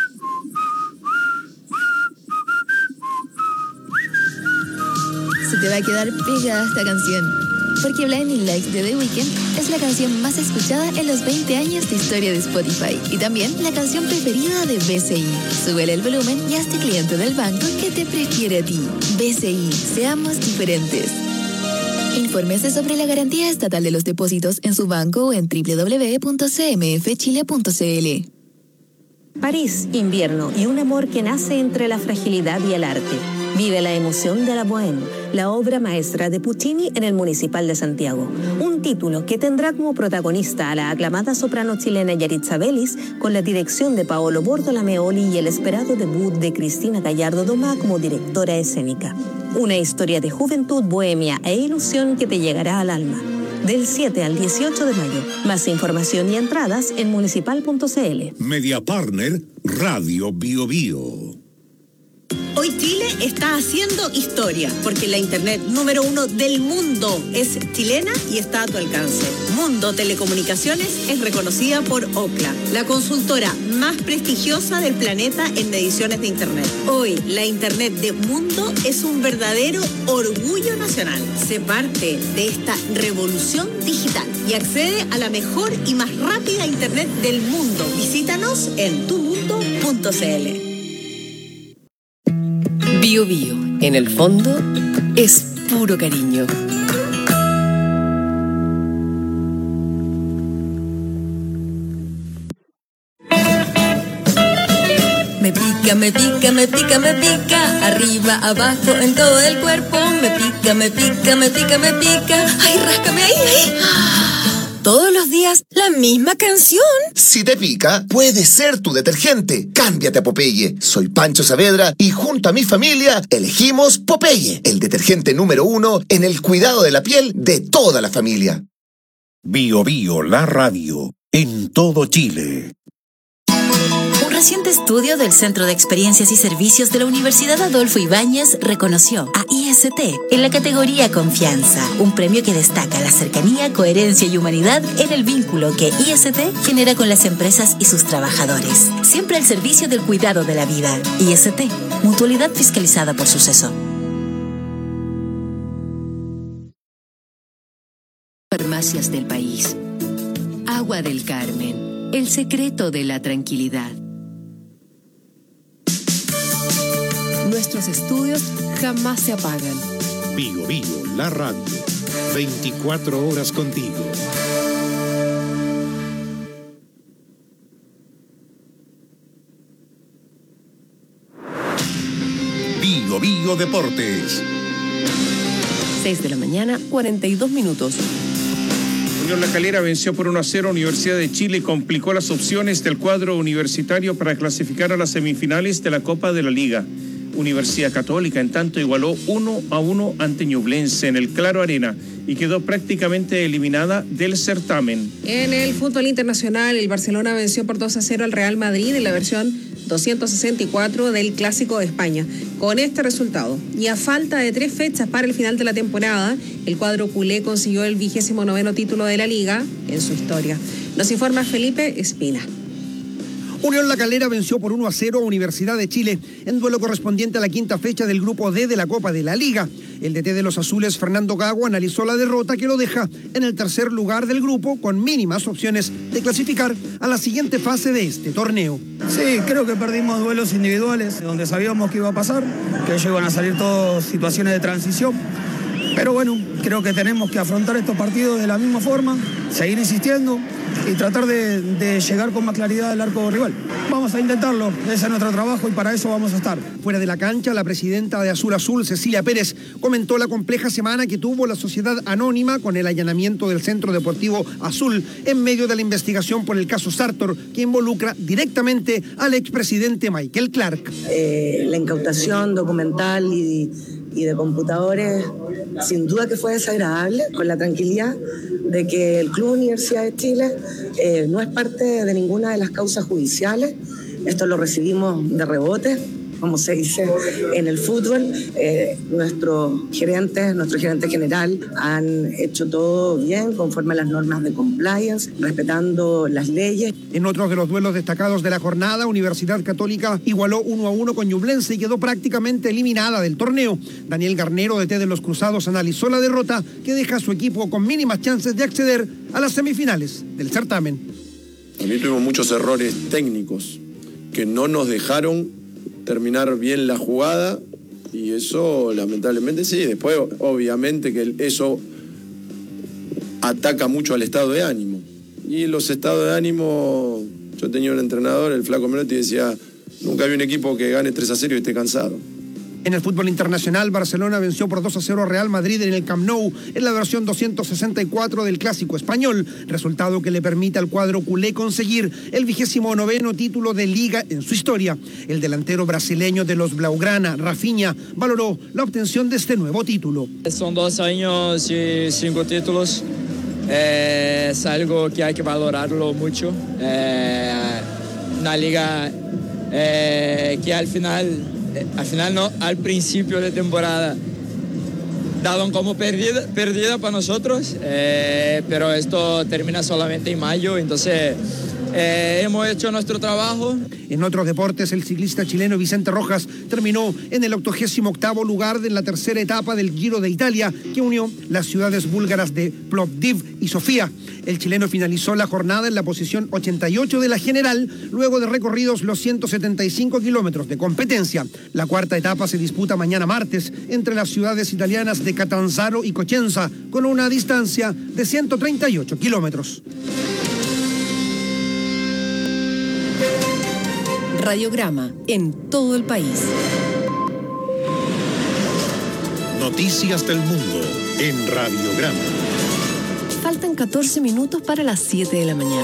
Se te va a quedar pegada esta canción. Porque Blinding Lights de The Weeknd es la canción más escuchada en los veinte años de historia de Spotify. Y también la canción preferida de B C I. Súbele el volumen y hazte cliente del banco que te prefiere a ti. B C I, seamos diferentes. Infórmese sobre la garantía estatal de los depósitos en su banco o en doble u doble u doble u punto c m f chile punto c l. París, invierno y un amor que nace entre la fragilidad y el arte. Vive la emoción de la Bohème, la obra maestra de Puccini en el Municipal de Santiago. Un título que tendrá como protagonista a la aclamada soprano chilena Yaritza Vélez, con la dirección de Paolo Bortolameoli y el esperado debut de Cristina Gallardo Domá como directora escénica. Una historia de juventud, bohemia e ilusión que te llegará al alma. Del siete al dieciocho de mayo. Más información y entradas en municipal punto c l. Media Partner, Radio Bio Bio. Hoy Chile está haciendo historia, porque la internet número uno del mundo es chilena y está a tu alcance. Mundo Telecomunicaciones es reconocida por Ookla, la consultora más prestigiosa del planeta en mediciones de internet. Hoy, la internet de Mundo es un verdadero orgullo nacional. Sé parte de esta revolución digital y accede a la mejor y más rápida internet del mundo. Visítanos en tu mundo punto c l. Bio Bio, en el fondo, es puro cariño. Me pica, me pica, me pica, me pica, arriba, abajo, en todo el cuerpo. Me pica, me pica, me pica, me pica. Ay, ráscame ahí, ahí. Todos los días, la misma canción. Si te pica, puede ser tu detergente. Cámbiate a Popeye. Soy Pancho Saavedra y junto a mi familia elegimos Popeye, el detergente número uno en el cuidado de la piel de toda la familia. Bio Bio, la radio, en todo Chile. Un reciente estudio del Centro de Experiencias y Servicios de la Universidad Adolfo Ibáñez reconoció a I S T en la categoría Confianza, un premio que destaca la cercanía, coherencia y humanidad en el vínculo que I S T genera con las empresas y sus trabajadores, siempre al servicio del cuidado de la vida. I S T, mutualidad fiscalizada por Suceso. Farmacias del país. Agua del Carmen, el secreto de la tranquilidad. Nuestros estudios jamás se apagan. Bio Bio, la radio, veinticuatro horas contigo. Bio Bio Deportes. seis de la mañana, cuarenta y dos minutos. Unión La Calera venció por uno a cero a Universidad de Chile y complicó las opciones del cuadro universitario para clasificar a las semifinales de la Copa de la Liga. Universidad Católica, en tanto, igualó uno a uno ante Ñublense en el Claro Arena y quedó prácticamente eliminada del certamen. En el fútbol internacional, el Barcelona venció por dos a cero al Real Madrid en la versión doscientos sesenta y cuatro del Clásico de España. Con este resultado, y a falta de tres fechas para el final de la temporada, el cuadro culé consiguió el vigésimo noveno título de la Liga en su historia. Nos informa Felipe Espina. Unión La Calera venció por uno a cero a Universidad de Chile en duelo correspondiente a la quinta fecha del Grupo D de la Copa de la Liga. El D T de los azules, Fernando Gago, analizó la derrota que lo deja en el tercer lugar del grupo con mínimas opciones de clasificar a la siguiente fase de este torneo. Sí, creo que perdimos duelos individuales donde sabíamos que iba a pasar, que ellos iban a salir todas situaciones de transición. Pero bueno, creo que tenemos que afrontar estos partidos de la misma forma, seguir insistiendo y tratar de, de llegar con más claridad al arco rival. Vamos a intentarlo, ese es nuestro trabajo y para eso vamos a estar. Fuera de la cancha, la presidenta de Azul Azul, Cecilia Pérez, comentó la compleja semana que tuvo la sociedad anónima con el allanamiento del Centro Deportivo Azul en medio de la investigación por el caso Sartor, que involucra directamente al expresidente Michael Clark. Eh, la incautación documental y, y de computadores, sin duda que fue desagradable, con la tranquilidad de que el Club Universidad de Chile eh, no es parte de ninguna de las causas judiciales. Esto lo recibimos de rebote como se dice en el fútbol. Eh, nuestros gerentes, nuestro gerente general han hecho todo bien, conforme a las normas de compliance, respetando las leyes. En otros de los duelos destacados de la jornada, Universidad Católica igualó uno a uno con Ñublense y quedó prácticamente eliminada del torneo. Daniel Garnero, D T de los Cruzados, analizó la derrota que deja a su equipo con mínimas chances de acceder a las semifinales del certamen. A mí tuvimos muchos errores técnicos que no nos dejaron terminar bien la jugada y eso lamentablemente sí. Después obviamente que eso ataca mucho al estado de ánimo. Y los estados de ánimo, yo tenía un entrenador, el Flaco Menotti, decía, nunca vi un equipo que gane tres a cero y esté cansado. En el fútbol internacional, Barcelona venció por dos a cero a Real Madrid en el Camp Nou en la versión doscientos sesenta y cuatro del Clásico Español, resultado que le permite al cuadro culé conseguir el vigésimo noveno título de Liga en su historia. El delantero brasileño de los Blaugrana, Rafinha, valoró la obtención de este nuevo título. Son dos años y cinco títulos. Eh, es algo que hay que valorarlo mucho. Eh, una liga eh, que al final... Al final no, al principio de temporada daban como perdida, perdida para nosotros, eh, pero esto termina solamente en mayo, entonces eh, hemos hecho nuestro trabajo. En otros deportes, el ciclista chileno Vicente Rojas terminó en el octogésimo octavo lugar de la tercera etapa del Giro de Italia, que unió las ciudades búlgaras de Plovdiv y Sofía. El chileno finalizó la jornada en la posición ochenta y ocho de la general, luego de recorridos los ciento setenta y cinco kilómetros de competencia. La cuarta etapa se disputa mañana martes entre las ciudades italianas de Catanzaro y Cosenza, con una distancia de ciento treinta y ocho kilómetros. Radiograma en todo el país. Noticias del mundo en Radiograma. Faltan catorce minutos para las siete de la mañana.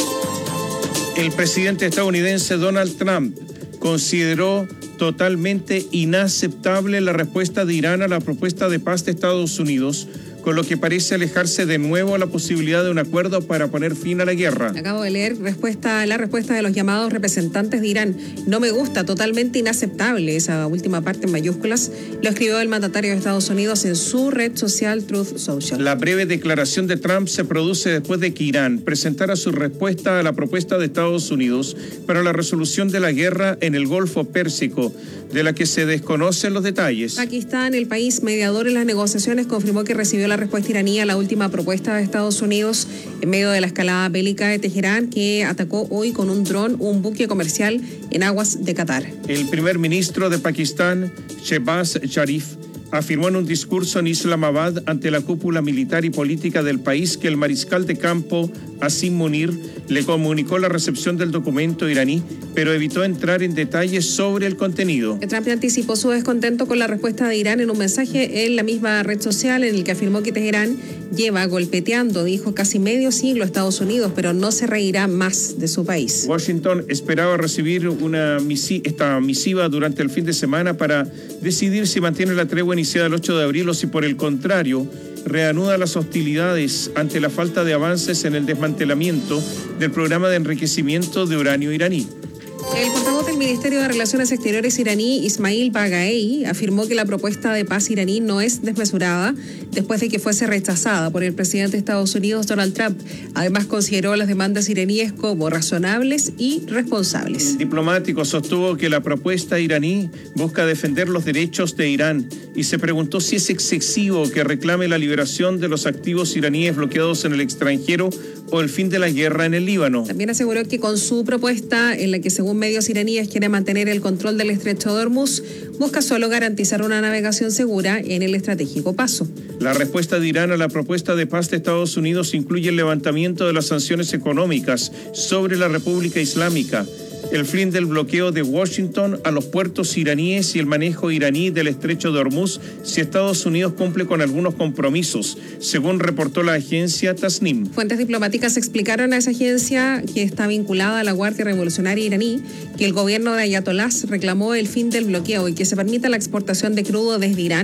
El presidente estadounidense Donald Trump consideró totalmente inaceptable la respuesta de Irán a la propuesta de paz de Estados Unidos, con lo que parece alejarse de nuevo a la posibilidad de un acuerdo para poner fin a la guerra. Acabo de leer respuesta, la respuesta de los llamados representantes de Irán. No me gusta, totalmente inaceptable. Esa última parte en mayúsculas lo escribió el mandatario de Estados Unidos en su red social Truth Social. La breve declaración de Trump se produce después de que Irán presentara su respuesta a la propuesta de Estados Unidos para la resolución de la guerra en el Golfo Pérsico, de la que se desconocen los detalles. Pakistán, el país mediador en las negociaciones, confirmó que recibió la respuesta iraní a la última propuesta de Estados Unidos en medio de la escalada bélica de Teherán, que atacó hoy con un dron un buque comercial en aguas de Qatar. El primer ministro de Pakistán, Shehbaz Sharif, afirmó en un discurso en Islamabad ante la cúpula militar y política del país que el mariscal de campo Asim Munir le comunicó la recepción del documento iraní, pero evitó entrar en detalles sobre el contenido. Trump anticipó su descontento con la respuesta de Irán en un mensaje en la misma red social en el que afirmó que Teherán lleva golpeteando, dijo, casi medio siglo a Estados Unidos, pero no se reirá más de su país. Washington esperaba recibir una misi- esta misiva durante el fin de semana para decidir si mantiene la tregua iniciada el ocho de abril o si por el contrario reanuda las hostilidades ante la falta de avances en el desmantelamiento del programa de enriquecimiento de uranio iraní. El portavoz del Ministerio de Relaciones Exteriores iraní, Ismail Baghaei, afirmó que la propuesta de paz iraní no es desmesurada después de que fuese rechazada por el presidente de Estados Unidos, Donald Trump. Además, consideró las demandas iraníes como razonables y responsables. El diplomático sostuvo que la propuesta iraní busca defender los derechos de Irán y se preguntó si es excesivo que reclame la liberación de los activos iraníes bloqueados en el extranjero o el fin de la guerra en el Líbano. También aseguró que con su propuesta, en la que según medios iraníes quiere mantener el control del estrecho de Hormuz, busca solo garantizar una navegación segura en el estratégico paso. La respuesta de Irán a la propuesta de paz de Estados Unidos incluye el levantamiento de las sanciones económicas sobre la República Islámica, el fin del bloqueo de Washington a los puertos iraníes y el manejo iraní del estrecho de Hormuz si Estados Unidos cumple con algunos compromisos, según reportó la agencia Tasnim. Fuentes diplomáticas explicaron a esa agencia, que está vinculada a la Guardia Revolucionaria iraní, que el gobierno de Ayatolás reclamó el fin del bloqueo y que se permita la exportación de crudo desde Irán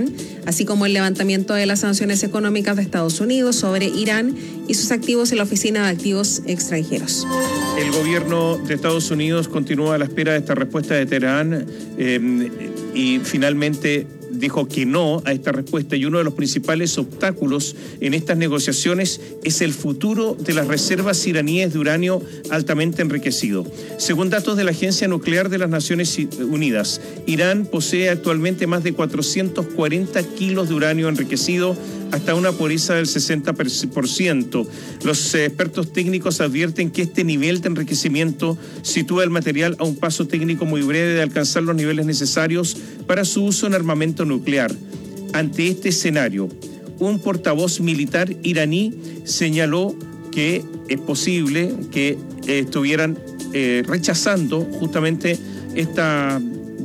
así como el levantamiento de las sanciones económicas de Estados Unidos sobre Irán y sus activos en la Oficina de Activos Extranjeros. El gobierno de Estados Unidos continúa a la espera de esta respuesta de Teherán eh, y finalmente dijo que no a esta respuesta, y uno de los principales obstáculos en estas negociaciones es el futuro de las reservas iraníes de uranio altamente enriquecido. Según datos de la Agencia Nuclear de las Naciones Unidas, Irán posee actualmente más de cuatrocientos cuarenta kilos de uranio enriquecido hasta una pureza del sesenta por ciento. Los expertos técnicos advierten que este nivel de enriquecimiento sitúa el material a un paso técnico muy breve de alcanzar los niveles necesarios para su uso en armamento nuclear. Ante este escenario, un portavoz militar iraní señaló que es posible que eh, estuvieran eh, rechazando justamente esta...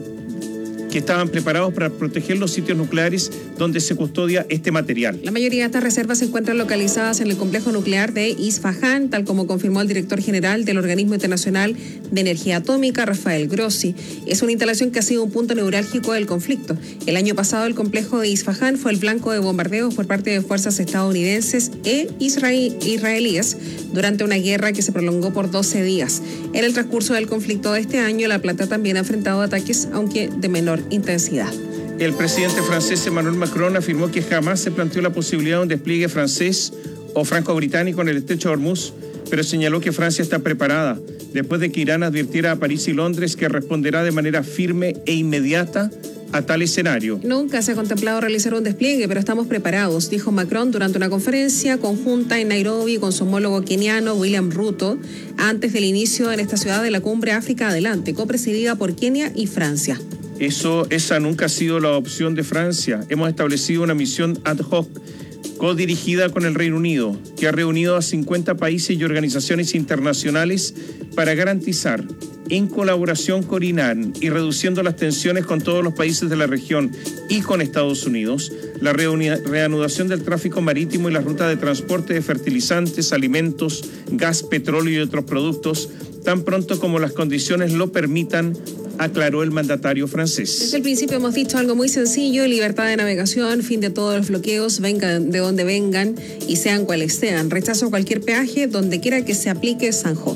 que estaban preparados para proteger los sitios nucleares donde se custodia este material. La mayoría de estas reservas se encuentran localizadas en el complejo nuclear de Isfahán, tal como confirmó el director general del Organismo Internacional de Energía Atómica, Rafael Grossi. Es una instalación que ha sido un punto neurálgico del conflicto. El año pasado, el complejo de Isfahán fue el blanco de bombardeos por parte de fuerzas estadounidenses e israelíes durante una guerra que se prolongó por doce días. En el transcurso del conflicto de este año, la planta también ha enfrentado ataques, aunque de menor intensidad. El presidente francés Emmanuel Macron afirmó que jamás se planteó la posibilidad de un despliegue francés o franco-británico en el estrecho de Hormuz, pero señaló que Francia está preparada después de que Irán advirtiera a París y Londres que responderá de manera firme e inmediata a tal escenario. Nunca se ha contemplado realizar un despliegue, pero estamos preparados, dijo Macron durante una conferencia conjunta en Nairobi con su homólogo keniano William Ruto, antes del inicio en esta ciudad de la cumbre África Adelante, copresidida por Kenia y Francia. Eso, esa nunca ha sido la opción de Francia. Hemos establecido una misión ad hoc, codirigida con el Reino Unido, que ha reunido a cincuenta países y organizaciones internacionales para garantizar, en colaboración con Irán y reduciendo las tensiones con todos los países de la región y con Estados Unidos, la reanudación del tráfico marítimo y la ruta de transporte de fertilizantes, alimentos, gas, petróleo y otros productos, tan pronto como las condiciones lo permitan, aclaró el mandatario francés. Desde el principio hemos dicho algo muy sencillo: libertad de navegación, fin de todos los bloqueos, vengan de donde vengan y sean cuales sean. Rechazo a cualquier peaje donde quiera que se aplique Sanjo.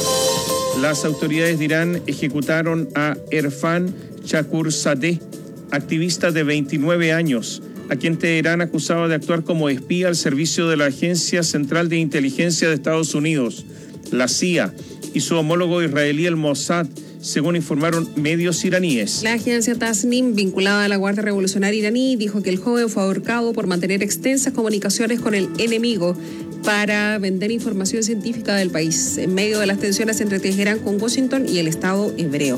Las autoridades de Irán ejecutaron a Erfan Chakurzadeh, activista de veintinueve años, a quien Teherán acusaba de actuar como espía al servicio de la Agencia Central de Inteligencia de Estados Unidos, la C I A, y su homólogo israelí, el Mossad, según informaron medios iraníes. La agencia Tasnim, vinculada a la Guardia Revolucionaria iraní, dijo que el joven fue ahorcado por mantener extensas comunicaciones con el enemigo para vender información científica del país, en medio de las tensiones entre Teherán con Washington y el Estado hebreo.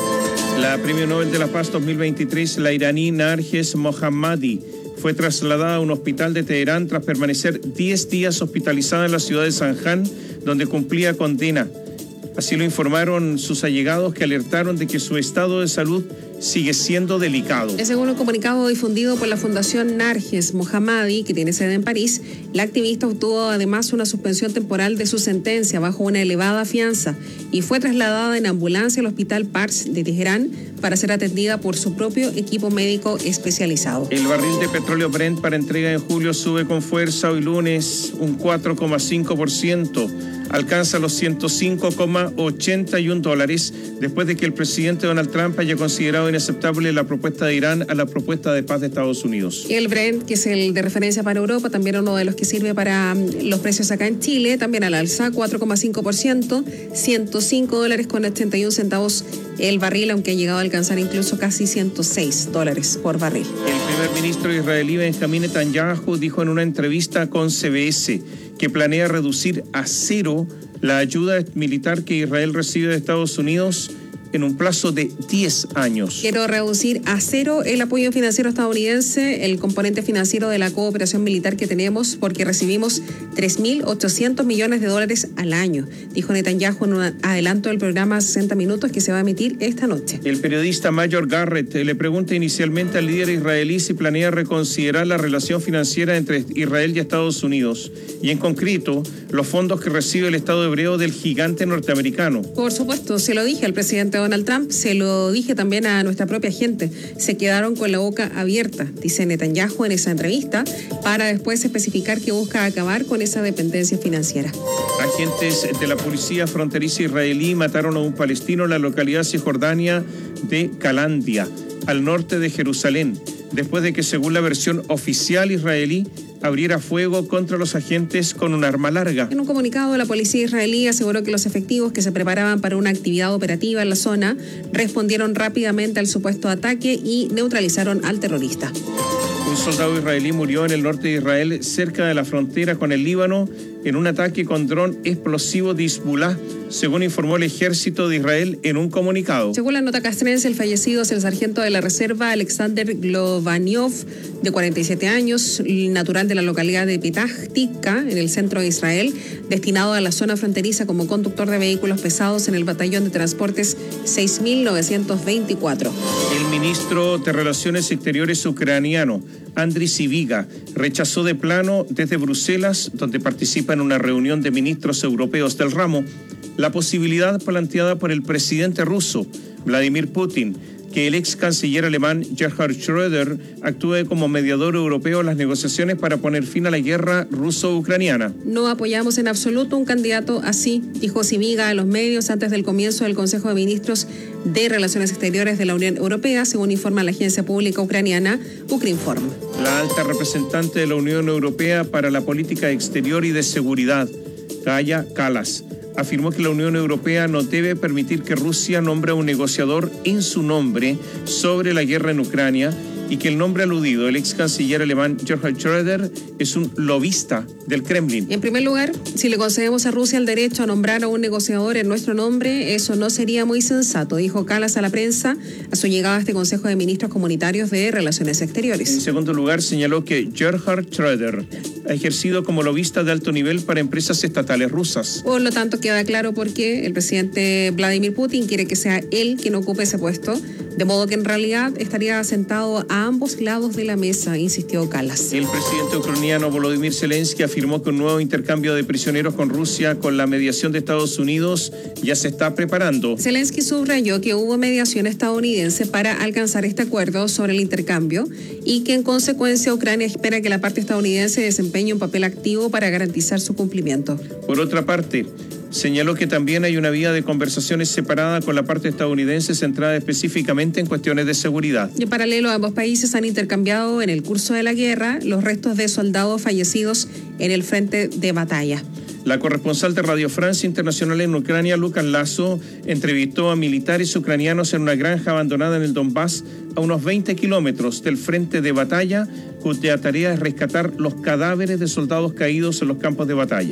La Premio Nobel de la Paz dos mil veintitrés, la iraní Narges Mohammadi, fue trasladada a un hospital de Teherán tras permanecer diez días hospitalizada en la ciudad de Zanjan, donde cumplía condena. Así lo informaron sus allegados, que alertaron de que su estado de salud sigue siendo delicado. Según un comunicado difundido por la Fundación Narges Mohammadi, que tiene sede en París, la activista obtuvo además una suspensión temporal de su sentencia bajo una elevada fianza y fue trasladada en ambulancia al Hospital Pars de Teherán para ser atendida por su propio equipo médico especializado. El barril de petróleo Brent para entrega en julio sube con fuerza hoy lunes un cuatro coma cinco por ciento. Alcanza los ciento cinco coma ochenta y uno dólares después de que el presidente Donald Trump haya considerado inaceptable la propuesta de Irán a la propuesta de paz de Estados Unidos. Y el Brent, que es el de referencia para Europa, también uno de los que sirve para los precios acá en Chile, también al alza, cuatro coma cinco por ciento, ciento cinco dólares con ochenta y uno centavos el barril, aunque ha llegado a alcanzar incluso casi ciento seis dólares por barril. El primer ministro israelí Benjamín Netanyahu dijo en una entrevista con C B S que planea reducir a cero la ayuda militar que Israel recibe de Estados Unidos en un plazo de diez años. Quiero reducir a cero el apoyo financiero estadounidense, el componente financiero de la cooperación militar que tenemos, porque recibimos tres mil ochocientos millones de dólares al año, dijo Netanyahu en un adelanto del programa sesenta minutos que se va a emitir esta noche. El periodista Mayor Garrett le pregunta inicialmente al líder israelí si planea reconsiderar la relación financiera entre Israel y Estados Unidos, y en concreto, los fondos que recibe el Estado hebreo del gigante norteamericano. Por supuesto, se lo dije al presidente presidente Donald Trump. Se lo dije también a nuestra propia gente. Se quedaron con la boca abierta, dice Netanyahu en esa entrevista, para después especificar que busca acabar con esa dependencia financiera. Agentes de la policía fronteriza israelí mataron a un palestino en la localidad cisjordania de Calandia, al norte de Jerusalén, después de que, según la versión oficial israelí, abriera fuego contra los agentes con un arma larga. En un comunicado, la policía israelí aseguró que los efectivos que se preparaban para una actividad operativa en la zona respondieron rápidamente al supuesto ataque y neutralizaron al terrorista. Un soldado israelí murió en el norte de Israel, cerca de la frontera con el Líbano, en un ataque con dron explosivo de Hezbollah, según informó el ejército de Israel en un comunicado. Según la nota castrense, el fallecido es el sargento de la reserva Alexander Globaniov, de cuarenta y siete años, natural de la localidad de Petah Tikka, en el centro de Israel, destinado a la zona fronteriza como conductor de vehículos pesados en el batallón de transportes seis mil novecientos veinticuatro. El ministro de Relaciones Exteriores ucraniano, Andriy Sybiga, rechazó de plano desde Bruselas, donde participa en una reunión de ministros europeos del ramo, la posibilidad planteada por el presidente ruso, Vladimir Putin, que el ex canciller alemán Gerhard Schröder actúe como mediador europeo en las negociaciones para poner fin a la guerra ruso-ucraniana. No apoyamos en absoluto un candidato así, dijo Sybiga a los medios antes del comienzo del Consejo de Ministros de Relaciones Exteriores de la Unión Europea, según informa la agencia pública ucraniana Ukrinform. La alta representante de la Unión Europea para la Política Exterior y de Seguridad, Kaja Kallas, afirmó que la Unión Europea no debe permitir que Rusia nombre a un negociador en su nombre sobre la guerra en Ucrania y que el nombre aludido, el ex canciller alemán Gerhard Schröder, es un lobista del Kremlin. En primer lugar, si le concedemos a Rusia el derecho a nombrar a un negociador en nuestro nombre, eso no sería muy sensato, dijo Kallas a la prensa a su llegada a este Consejo de Ministros Comunitarios de Relaciones Exteriores. En segundo lugar, señaló que Gerhard Schröder ha ejercido como lobista de alto nivel para empresas estatales rusas. Por lo tanto, queda claro por qué el presidente Vladimir Putin quiere que sea él quien ocupe ese puesto, de modo que en realidad estaría sentado a ambos lados de la mesa, insistió Kallas. El presidente ucraniano Volodymyr Zelensky afirmó que un nuevo intercambio de prisioneros con Rusia con la mediación de Estados Unidos ya se está preparando. Zelensky subrayó que hubo mediación estadounidense para alcanzar este acuerdo sobre el intercambio y que en consecuencia Ucrania espera que la parte estadounidense desempeñe un papel activo para garantizar su cumplimiento. Por otra parte, señaló que también hay una vía de conversaciones separada con la parte estadounidense centrada específicamente en cuestiones de seguridad. Y en paralelo, ambos países han intercambiado en el curso de la guerra los restos de soldados fallecidos en el frente de batalla. La corresponsal de Radio Francia Internacional en Ucrania, Lucas Lazo, entrevistó a militares ucranianos en una granja abandonada en el Donbass, a unos veinte kilómetros del frente de batalla, cuya tarea es rescatar los cadáveres de soldados caídos en los campos de batalla.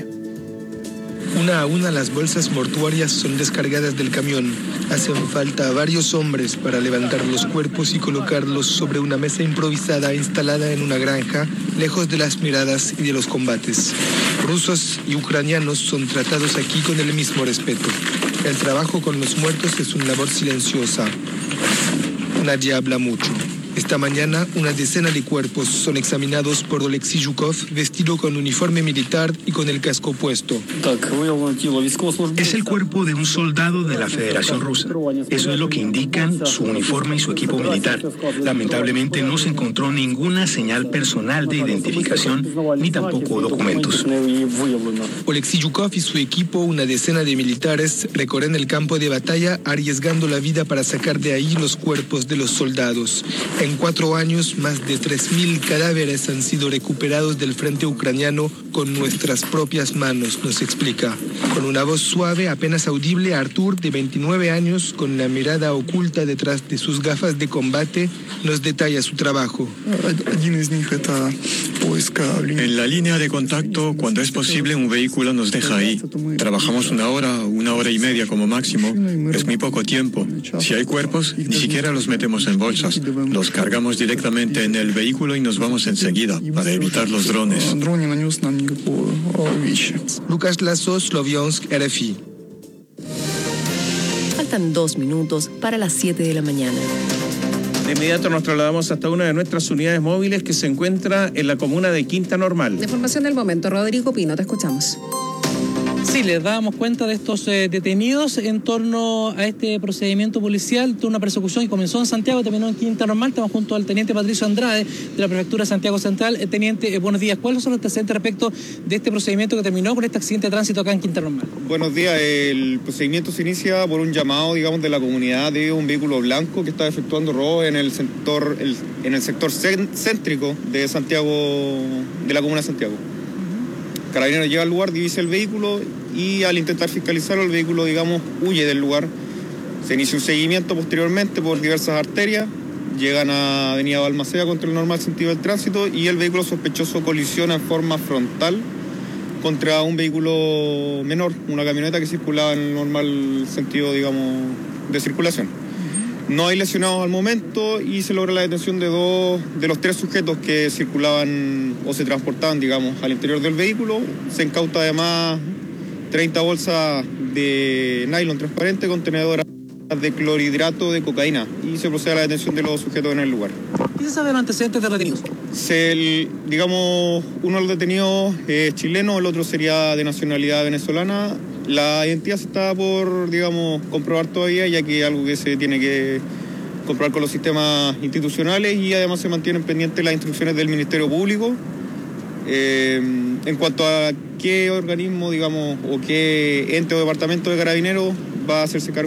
Una a una las bolsas mortuorias son descargadas del camión. Hacen falta varios hombres para levantar los cuerpos y colocarlos sobre una mesa improvisada instalada en una granja, lejos de las miradas y de los combates. Rusos y ucranianos son tratados aquí con el mismo respeto. El trabajo con los muertos es una labor silenciosa. Nadie habla mucho. Esta mañana, una decena de cuerpos son examinados por Oleksiy Zhukov, vestido con uniforme militar y con el casco puesto. Es el cuerpo de un soldado de la Federación Rusa. Eso es lo que indican su uniforme y su equipo militar. Lamentablemente no se encontró ninguna señal personal de identificación, ni tampoco documentos. Oleksiy Zhukov y su equipo, una decena de militares, recorren el campo de batalla arriesgando la vida para sacar de ahí los cuerpos de los soldados. En cuatro años, más de tres mil cadáveres han sido recuperados del frente ucraniano con nuestras propias manos, nos explica. Con una voz suave, apenas audible, Artur, de veintinueve años, con la mirada oculta detrás de sus gafas de combate, nos detalla su trabajo. En la línea de contacto, cuando es posible, un vehículo nos deja ahí. Trabajamos una hora, una hora y media como máximo. Es muy poco tiempo. Si hay cuerpos, ni siquiera los metemos en bolsas. Los cargamos directamente en el vehículo y nos vamos enseguida, para evitar los drones. Lucas Lazo, Sloviansk, R F I. Faltan dos minutos para las siete de la mañana. De inmediato nos trasladamos hasta una de nuestras unidades móviles que se encuentra en la comuna de Quinta Normal. De información del momento, Rodrigo Pino, te escuchamos. Sí, les dábamos cuenta de estos eh, detenidos en torno a este procedimiento policial. Tuvo una persecución que comenzó en Santiago, terminó en Quinta Normal. Estamos junto al teniente Patricio Andrade de la Prefectura de Santiago Central. Eh, teniente, eh, buenos días. ¿Cuáles son los antecedentes respecto de este procedimiento que terminó con este accidente de tránsito acá en Quinta Normal? Buenos días. El procedimiento se inicia por un llamado, digamos, de la comunidad de un vehículo blanco que está efectuando robos en el sector, el, en el sector céntrico de Santiago, de la comuna de Santiago. Carabineros llega al lugar, divisa el vehículo y al intentar fiscalizarlo, el vehículo, digamos, huye del lugar. Se inicia un seguimiento posteriormente por diversas arterias, llegan a Avenida Balmaceda contra el normal sentido del tránsito y el vehículo sospechoso colisiona en forma frontal contra un vehículo menor, una camioneta que circulaba en el normal sentido, digamos, de circulación. No hay lesionados al momento y se logra la detención de dos de los tres sujetos que circulaban o se transportaban, digamos, al interior del vehículo. Se incauta además treinta bolsas de nylon transparente contenedoras de clorhidrato de cocaína y se procede a la detención de los sujetos en el lugar. ¿Qué se sabe de los antecedentes de retenidos? Se, digamos, uno de los detenidos es chileno, el otro sería de nacionalidad venezolana. La identidad se está por, digamos, comprobar todavía, ya que es algo que se tiene que comprobar con los sistemas institucionales y además se mantienen pendientes las instrucciones del Ministerio Público eh, en cuanto a qué organismo, digamos, o qué ente o departamento de Carabineros va a hacerse cargo